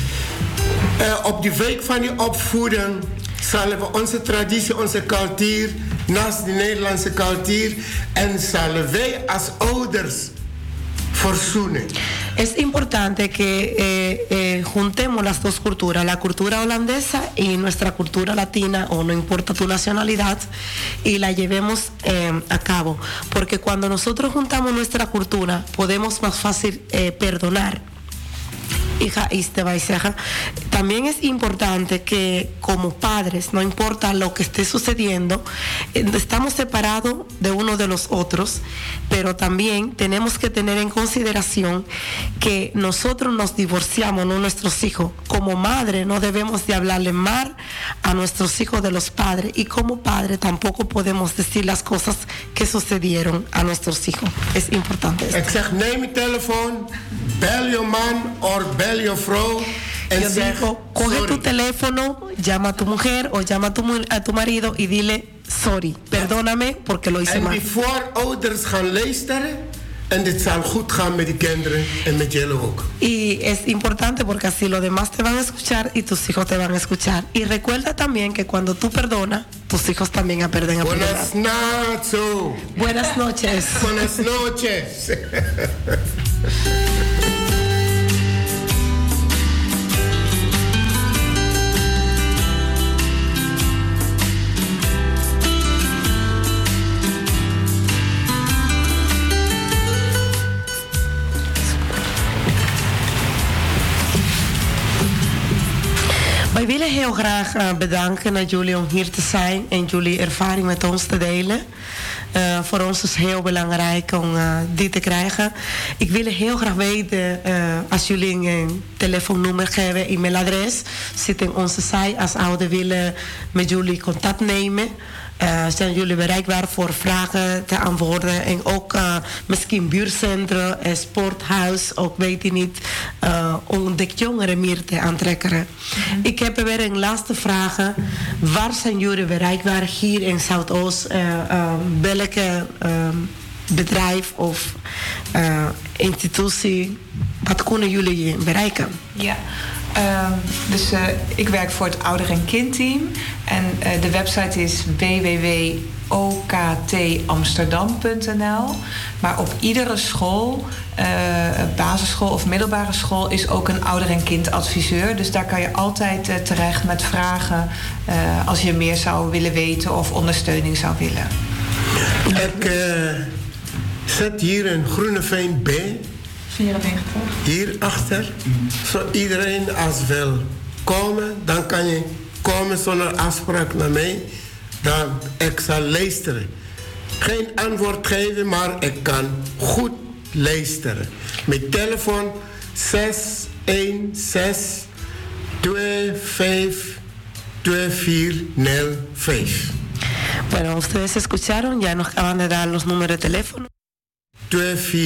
Uh, op die week van die opvoeding zullen we onze traditie, onze cultuur, naast de Nederlandse cultuur, en zullen wij als ouders verzoenen. Es importante que eh, eh, juntemos las dos culturas, la cultura holandesa y nuestra cultura latina, o no importa tu nacionalidad, y la llevemos eh, a cabo. Porque cuando nosotros juntamos nuestra cultura, podemos más fácil eh, perdonar. Hija, también es importante que como padres, no importa lo que esté sucediendo, estamos separados de uno de los otros, pero también tenemos que tener en consideración que nosotros nos divorciamos, no nuestros hijos. Como madre no debemos de hablarle mal a nuestros hijos de los padres, y como padre tampoco podemos decir las cosas que sucedieron a nuestros hijos. Es importante esto. Ik zeg, neem je telefoon, bel je man of bel je vrouw. Yo digo, coge sorry. tu teléfono, llama a tu mujer o llama a tu, a tu marido y dile sorry, perdóname porque lo hice en mal. En die voorouders gaan luisteren en dit zal goed gaan met die kinderen en met jullie ook. Y es importante porque así los demás te van a escuchar y tus hijos te van a escuchar. Y recuerda también que cuando tú perdonas, tus hijos también aprenden a Buenas perdonar. Nacho. Buenas noches. Buenas noches. Wij willen heel graag uh, bedanken aan jullie om hier te zijn en jullie ervaring met ons te delen. Uh, voor ons is het heel belangrijk om uh, die te krijgen. Ik wil heel graag weten, uh, als jullie een telefoonnummer geven, e-mailadres, zit in onze site als ouder willen met jullie contact nemen. Uh, zijn jullie bereikbaar voor vragen te antwoorden en ook uh, misschien buurtcentrum, uh, sporthuis, ook weet je niet, uh, om de jongeren meer te aantrekken. Mm-hmm. Ik heb weer een laatste vraag. Waar zijn jullie bereikbaar hier in Zuidoost? Uh, uh, welke uh, bedrijf of uh, institutie, wat kunnen jullie bereiken? Ja. Uh, dus uh, ik werk voor het ouder- en kindteam. En uh, de website is w w w punt o k t amsterdam punt n l. Maar op iedere school, uh, basisschool of middelbare school, is ook een ouder- en kindadviseur. Dus daar kan je altijd uh, terecht met vragen uh, als je meer zou willen weten of ondersteuning zou willen. Ik uh, zit hier in Groeneveen B. vierennegentig. Hier achter. Zo iedereen als wil komen, dan kan je komen zonder afspraak naar mij. Dan ik zal luisteren. geen antwoord geven, maar ik kan goed luisteren. Mijn telefoon zes een zes twee vijf twee vier nul vijf. Bueno, ustedes escucharon, ya nos acaban de dar los números de teléfono. twee vier